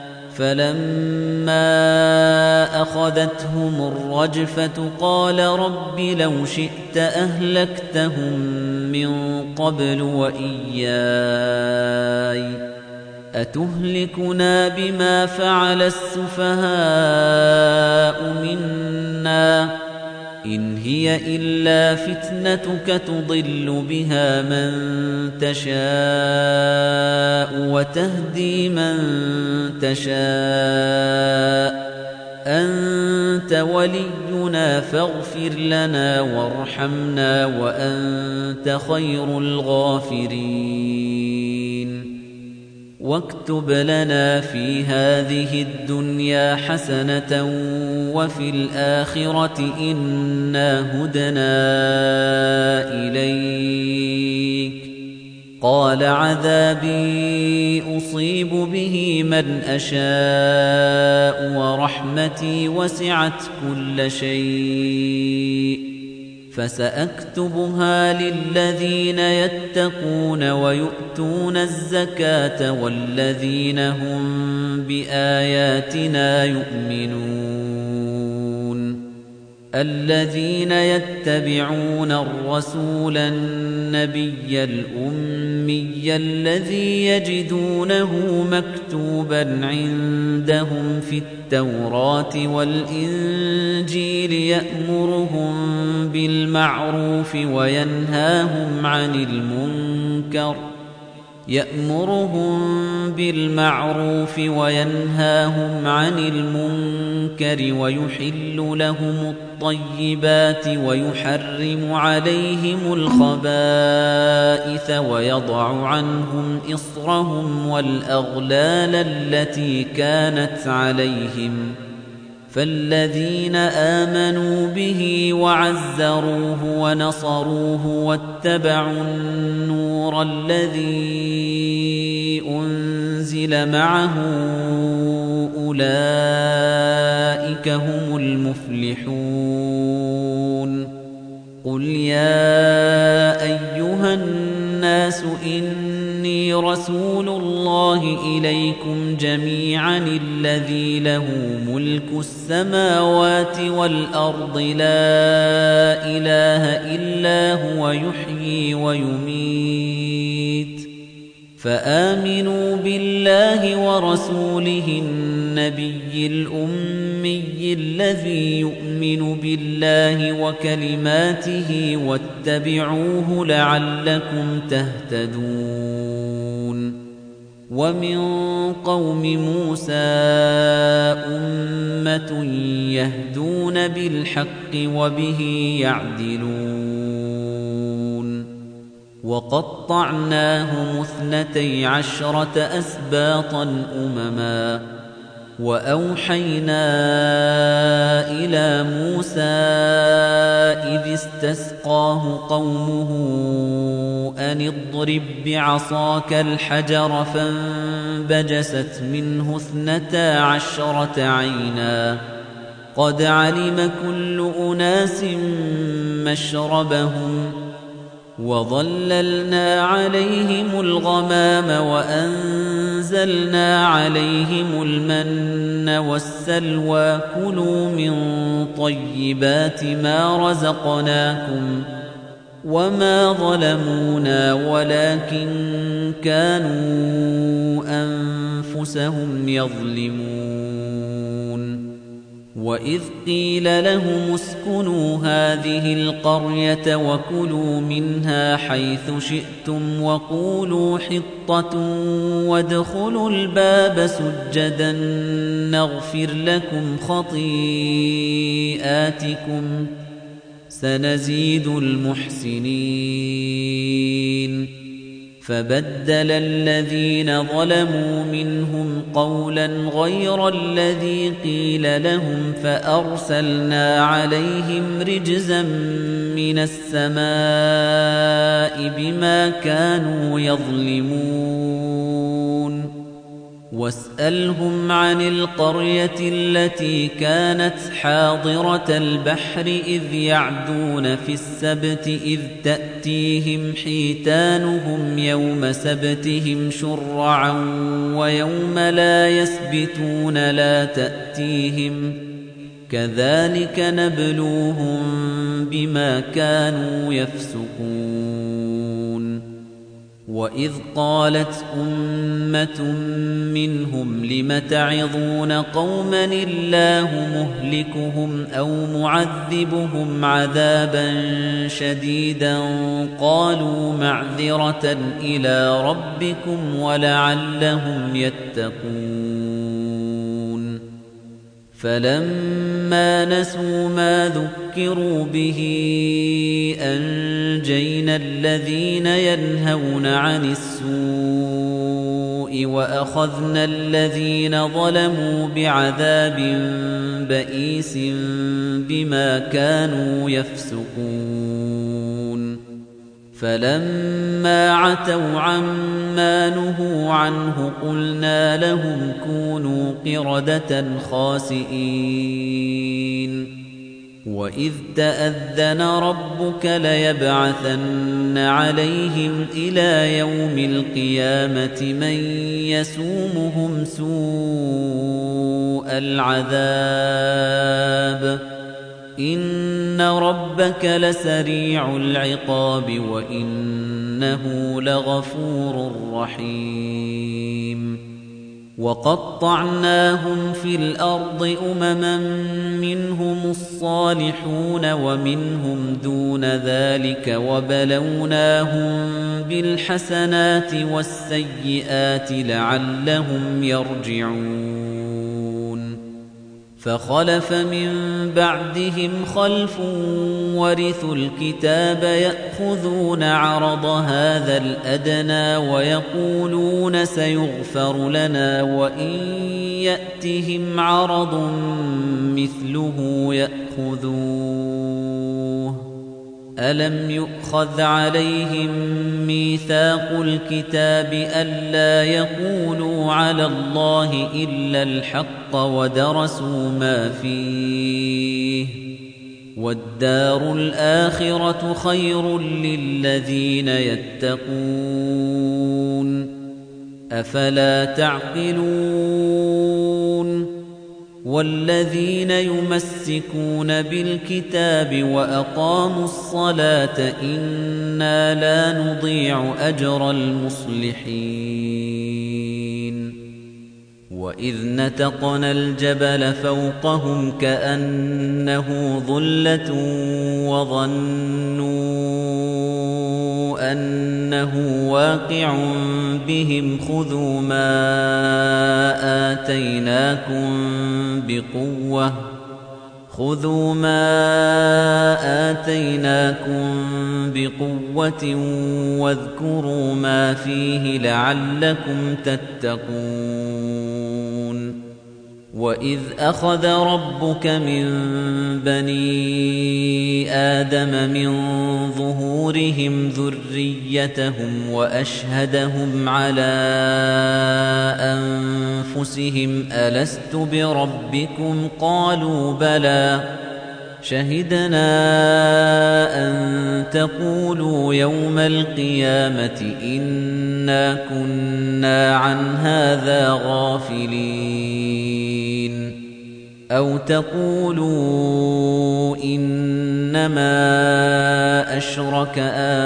فلما أخذتهم الرجفة قال رب لو شئت أهلكتهم من قبل وإياي أتهلكنا بما فعل السفهاء منا إن هي إلا فتنتك تضل بها من تشاء وتهدي من تشاء أنت ولينا فاغفر لنا وارحمنا وأنت خير الغافرين واكتب لنا في هذه الدنيا حسنة وفي الآخرة إنا هدنا إليك قال عذابي أصيب به من أشاء ورحمتي وسعت كل شيء فسأكتبها للذين يتقون ويؤتون الزكاة والذين هم بآياتنا يؤمنون الذين يتبعون الرسول النبي الأمي الذي يجدونه مكتوبا عندهم في التوراة والإنجيل يأمرهم بالمعروف وينهاهم عن المنكر يأمرهم بالمعروف وينهاهم عن المنكر ويحل لهم الطيبات ويحرم عليهم الخبائث ويضع عنهم إصرهم والأغلال التي كانت عليهم فالذين آمنوا به وعزروه ونصروه واتبعوا النور الذي أنزل معه أولئك هم المفلحون قل يا أيها الناس إني رسول الله إليكم جميعا الذي له ملك السماوات والأرض لا إله إلا هو يحيي ويميت فآمنوا بالله ورسوله النبي الأمي الذي يؤمن بالله وكلماته واتبعوه لعلكم تهتدون ومن قوم موسى أمة يهدون بالحق وبه يعدلون وقطعناهم اثنتي عشرة أسباطا أمما وأوحينا إلى موسى إذ استسقاه قومه أن اضرب بعصاك الحجر فانبجست منه اثنتا عشرة عينا قد علم كل أناس مشربهم وظللنا عليهم الغمام وأنزلنا عليهم المن والسلوى كلوا من طيبات ما رزقناكم وما ظلمونا ولكن كانوا أنفسهم يظلمون وإذ قيل لهم اسكنوا هذه القرية وكلوا منها حيث شئتم وقولوا حطة وادخلوا الباب سجدا نغفر لكم خطيئاتكم سنزيد المحسنين فبدل الذين ظلموا منهم قولا غير الذي قيل لهم فأرسلنا عليهم رجزا من السماء بما كانوا يظلمون واسألهم عن القرية التي كانت حاضرة البحر إذ يعدون في السبت إذ تأتيهم حيتانهم يوم سبتهم شرعا ويوم لا يسبتون لا تأتيهم كذلك نبلوهم بما كانوا يفسقون وإذ قالت أمة منهم لم تعظون قوما الله مهلكهم أو معذبهم عذابا شديدا قالوا معذرة إلى ربكم ولعلهم يتقون فلما نسوا ما ذكروا به أنجينا الذين ينهون عن السوء وأخذنا الذين ظلموا بعذاب بئيس بما كانوا يفسقون فلما عتوا عما نهوا عنه قلنا لهم كونوا قردة خاسئين وإذ تأذن ربك ليبعثن عليهم إلى يوم القيامة من يسومهم سوء العذاب إن ربك لسريع العقاب وإنه لغفور رحيم وقطعناهم في الأرض أمما منهم الصالحون ومنهم دون ذلك وبلوناهم بالحسنات والسيئات لعلهم يرجعون فخلف من بعدهم خلف ورثوا الكتاب يأخذون عرض هذا الأدنى ويقولون سيغفر لنا وإن يأتهم عرض مثله يأخذوه ألم يؤخذ عليهم ميثاق الكتاب ألا يقولوا على الله إلا الحق ودرسوا ما فيه والدار الآخرة خير للذين يتقون أفلا تعقلون والذين يمسكون بالكتاب وأقاموا الصلاة إنا لا نضيع أجر المصلحين وإذ نتقنا الجبل فوقهم كأنه ظلة وظنوا أنه واقع بهم خذوا ما آتيناكم بقوة خذوا ما آتيناكم بقوة واذكروا ما فيه لعلكم تتقون وَإِذْ أَخَذَ رَبُّكَ مِنْ بَنِي آدَمَ مِنْ ظُهُورِهِمْ ذُرِّيَّتَهُمْ وَأَشْهَدَهُمْ عَلَى أَنفُسِهِمْ أَلَسْتُ بِرَبِّكُمْ قَالُوا بَلَى شَهِدْنَا أَن تَقُولُوا يَوْمَ الْقِيَامَةِ إِنَّا كُنَّا عَنْ هَذَا غَافِلِينَ أَوْ تَقُولُوا إِنَّمَا أَشْرَكَ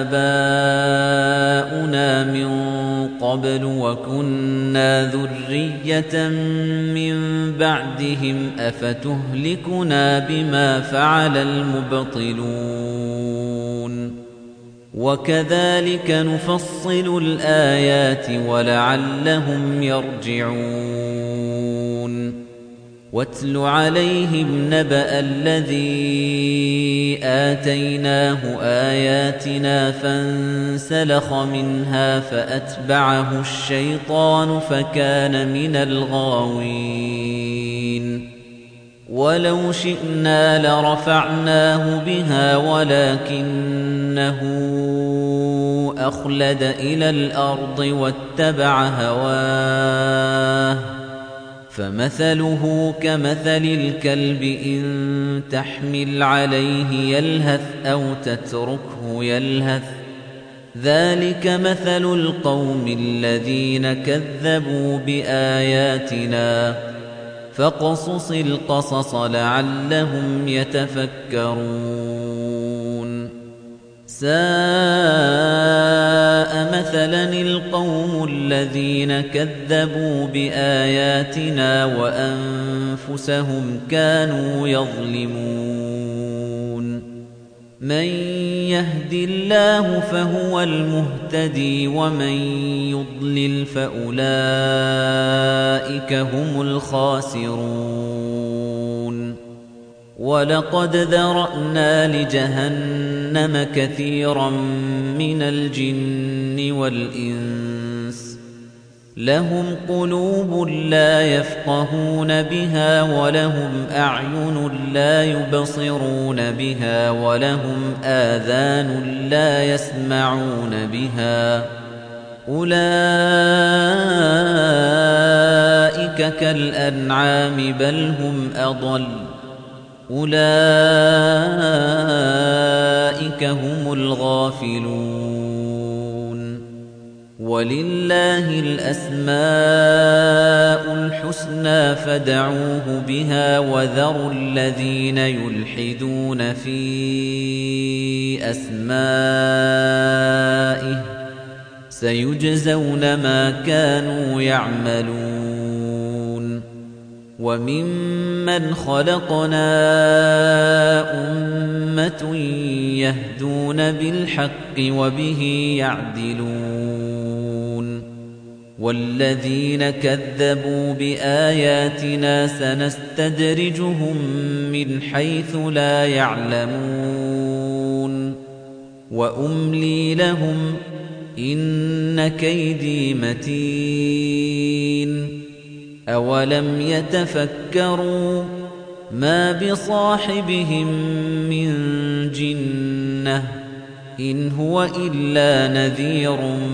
آبَاؤُنَا مِن قَبْلُ وَكُنَّا ذُرِّيَّةً مِّن بَعْدِهِمْ أَفَتُهْلِكُنَا بِمَا فَعَلَ الْمُبْطِلُونَ وَكَذَلِكَ نُفَصِّلُ الْآيَاتِ وَلَعَلَّهُمْ يَرْجِعُونَ وَاتْلُ عَلَيْهِمْ نَبَأَ الَّذِي آتَيْنَاهُ آيَاتِنَا فَانسَلَخَ مِنْهَا فَأَتْبَعَهُ الشَّيْطَانُ فَكَانَ مِنَ الْغَاوِينَ وَلَوْ شِئْنَا لَرَفَعْنَاهُ بِهَا وَلَكِنَّهُ أَخْلَدَ إِلَى الْأَرْضِ وَاتَّبَعَ هَوَاهُ فَمَثَلُهُ كَمَثَلِ الْكَلْبِ إِن تَحْمِلْ عَلَيْهِ يَلْهَثْ أَوْ تَتْرُكْهُ يَلْهَث ذَلِكَ مَثَلُ الْقَوْمِ الَّذِينَ كَذَّبُوا بِآيَاتِنَا فَاقْصُصِ الْقَصَصَ لَعَلَّهُمْ يَتَفَكَّرُونَ سَاءَ مَثَلًا الْقَوْمُ الَّذِينَ كَذَّبُوا بِآيَاتِنَا وَأَنفُسَهُمْ كَانُوا يَظْلِمُونَ مَن يَهْدِ اللَّهُ فَهُوَ الْمُهْتَدِي وَمَن يُضْلِلْ فَأُولَئِكَ هُمُ الْخَاسِرُونَ وَلَقَدْ ذَرَأْنَا لِجَهَنَّمَ كَثِيرًا مِنَ الْجِنِّ وَالْإِنسِ لَهُمْ قُلُوبٌ لَّا يَفْقَهُونَ بِهَا وَلَهُمْ أَعْيُنٌ لَّا يُبْصِرُونَ بِهَا وَلَهُمْ آذَانٌ لَّا يَسْمَعُونَ بِهَا أُولَئِكَ كَالْأَنْعَامِ بَلْ هُمْ أَضَلُّ أُولَئِكَ هُمُ الْغَافِلُونَ وَلِلَّهِ الْأَسْمَاءُ الْحُسْنَى فَادْعُوهُ بِهَا وَذَرُوا الَّذِينَ يُلْحِدُونَ فِي أَسْمَائِهِ سَيُجْزَوْنَ مَا كَانُوا يَعْمَلُونَ وَمِمَّنْ خَلَقْنَا أُمَّةٌ يَهْدُونَ بِالْحَقِّ وَبِهِ يَعْدِلُونَ وَالَّذِينَ كَذَّبُوا بِآيَاتِنَا سَنَسْتَدْرِجُهُم مِّنْ حَيْثُ لَا يَعْلَمُونَ وَأُمْلِي لَهُمْ إِنَّ كَيْدِي مَتِينٌ أَوَلَمْ يَتَفَكَّرُوا مَا بِصَاحِبِهِم مِّن جِنَّةٍ إِنْ هُوَ إِلَّا نَذِيرٌ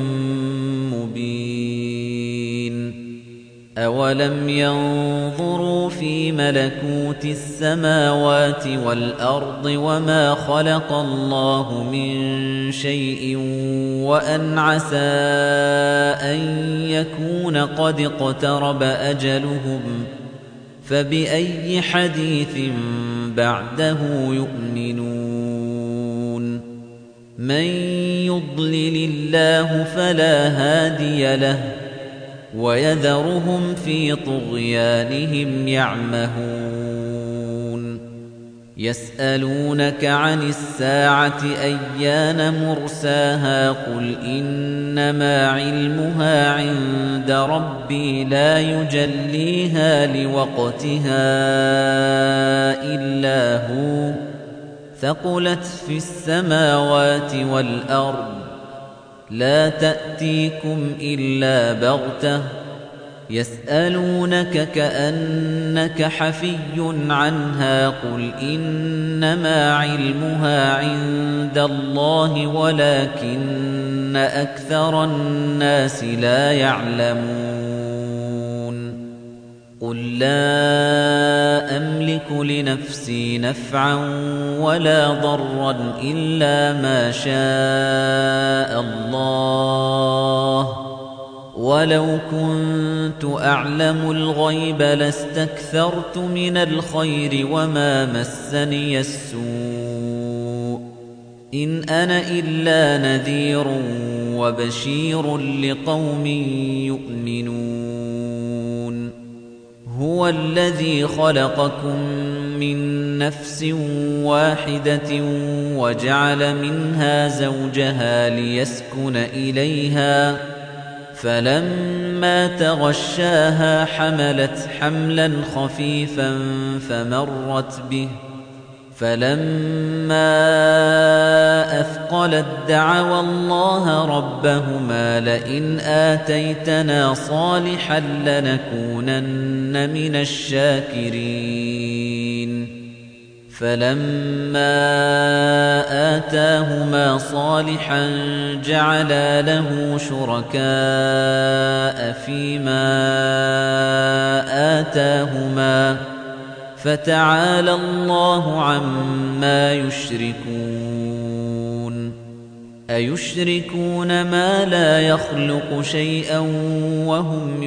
مُبِينٌ أَوَلَمْ يَنظُرُوا فِي مَلَكُوتِ السَّمَاوَاتِ وَالْأَرْضِ وَمَا خَلَقَ اللَّهُ مِن شَيْءٍ وَأَنْ عَسَىٰ أَن يَكُونَ قَدِ اقْتَرَبَ أَجَلُهُمْ فَبِأَيِّ حَدِيثٍ بَعْدَهُ يُؤْمِنُونَ مَن يُضْلِلِ اللَّهُ فَلَا هَادِيَ لَهُ وَيَذَرُهُمْ فِي طُغْيَانِهِمْ يَعْمَهُونَ يَسْأَلُونَكَ عَنِ السَّاعَةِ أَيَّانَ مُرْسَاهَا قُلْ إِنَّمَا عِلْمُهَا عِندَ رَبِّي لَا يُجَلِّيهَا لِوَقْتِهَا إِلَّا هُوَ ثَقُلَتْ فِي السَّمَاوَاتِ وَالْأَرْضِ لَا تَأْتِيكُمْ إِلَّا بَغْتَةً يسألونك كأنك حفي عنها قل إنما علمها عند الله ولكن أكثر الناس لا يعلمون قل لا أملك لنفسي نفعا ولا ضرا إلا ما شاء الله ولو كنت أعلم الغيب لاستكثرت من الخير وما مسني السوء إن أنا إلا نذير وبشير لقوم يؤمنون هو الذي خلقكم من نفس واحدة وجعل منها زوجها ليسكن إليها فلما تغشاها حملت حملا خفيفا فمرت به فلما أثقلت دعوا الله ربهما لئن آتيتنا صالحا لنكونن من الشاكرين فلما آتاهما صالحا جعلا له شركاء فيما آتاهما فتعالى الله عما يشركون أيشركون ما لا يخلق شيئا وهم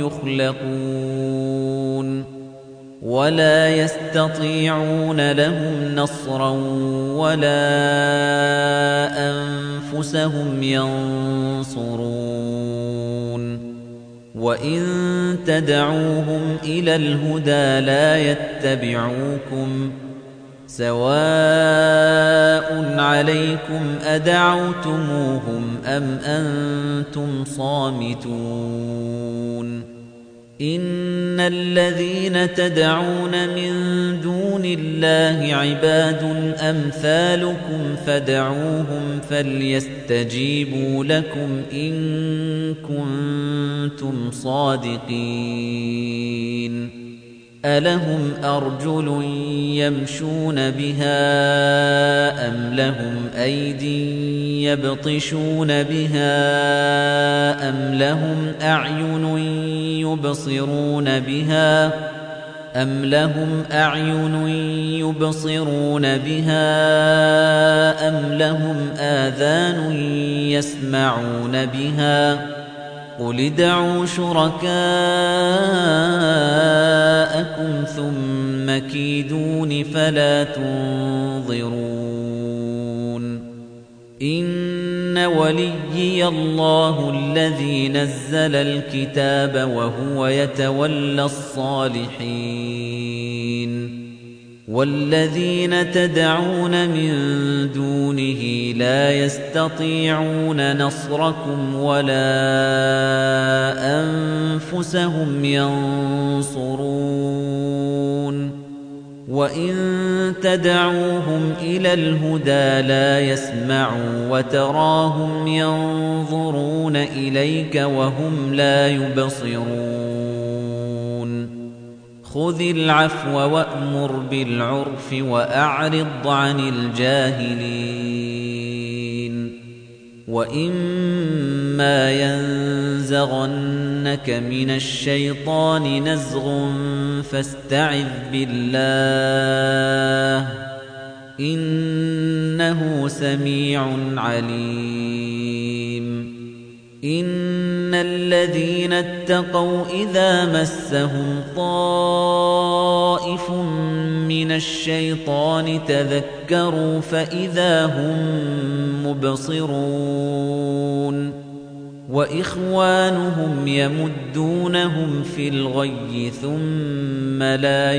يخلقون ولا يستطيعون لهم نصرا ولا أنفسهم ينصرون وإن تدعوهم إلى الهدى لا يتبعوكم سواء عليكم أدعوتموهم أم أنتم صامتون إن الذين تدعون من دون الله عباد أمثالكم فدعوهم فليستجيبوا لكم إن كنتم صادقين ألهم أرجل يمشون بها أم لهم أيدي يبطشون بها أم لهم أعين يبصرون بها أم لهم أعين يبصرون بها أم لهم آذان يسمعون بها قل ادعوا شركاءكم ثم كيدون فلا تنظرون إن وليي الله الذي نزل الكتاب وهو يتولى الصالحين والذين تدعون من دونه لا يستطيعون نصركم ولا أنفسهم ينصرون وإن تدعوهم إلى الهدى لا يسمعوا وتراهم ينظرون إليك وهم لا يبصرون خذ العفو وأمر بالعرف وأعرض عن الجاهلين وإما ينزغنك من الشيطان نزغ فاستعذ بالله إنه سميع عليم إن الذين اتقوا إذا مسهم طائف من الشيطان تذكروا فإذا هم مبصرون وإخوانهم يمدونهم في الغي ثم لا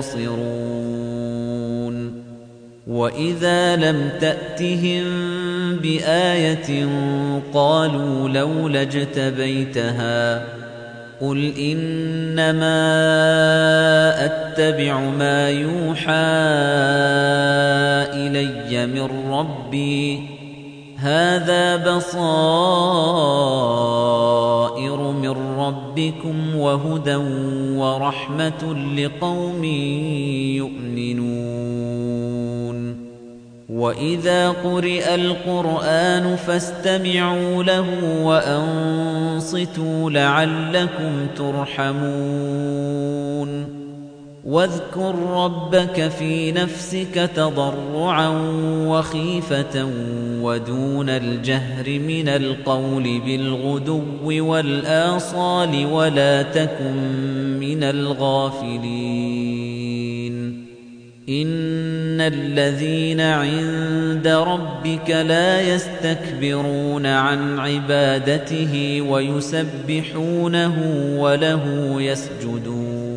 يقصرون وإذا لم تأتهم بآية قالوا لولا اجتبيتها قل إنما أتبع ما يوحى إلي من ربي هذا بصائر من ربي رَبِّكُمْ وَهُدًى وَرَحْمَةٌ لِقَوْمٍ يُؤْمِنُونَ وَإِذَا قُرِئَ الْقُرْآنُ فَاسْتَمِعُوا لَهُ وَأَنصِتُوا لَعَلَّكُمْ تُرْحَمُونَ وَاذْكُر رَّبَّكَ فِي نَفْسِكَ تَضَرُّعًا وَخِيفَةً وَدُونَ الْجَهْرِ مِنَ الْقَوْلِ بِالْغُدُوِّ وَالْآصَالِ وَلَا تَكُن مِّنَ الْغَافِلِينَ إِنَّ الَّذِينَ عِندَ رَبِّكَ لَا يَسْتَكْبِرُونَ عَن عِبَادَتِهِ وَيُسَبِّحُونَهُ وَلَهُ يَسْجُدُونَ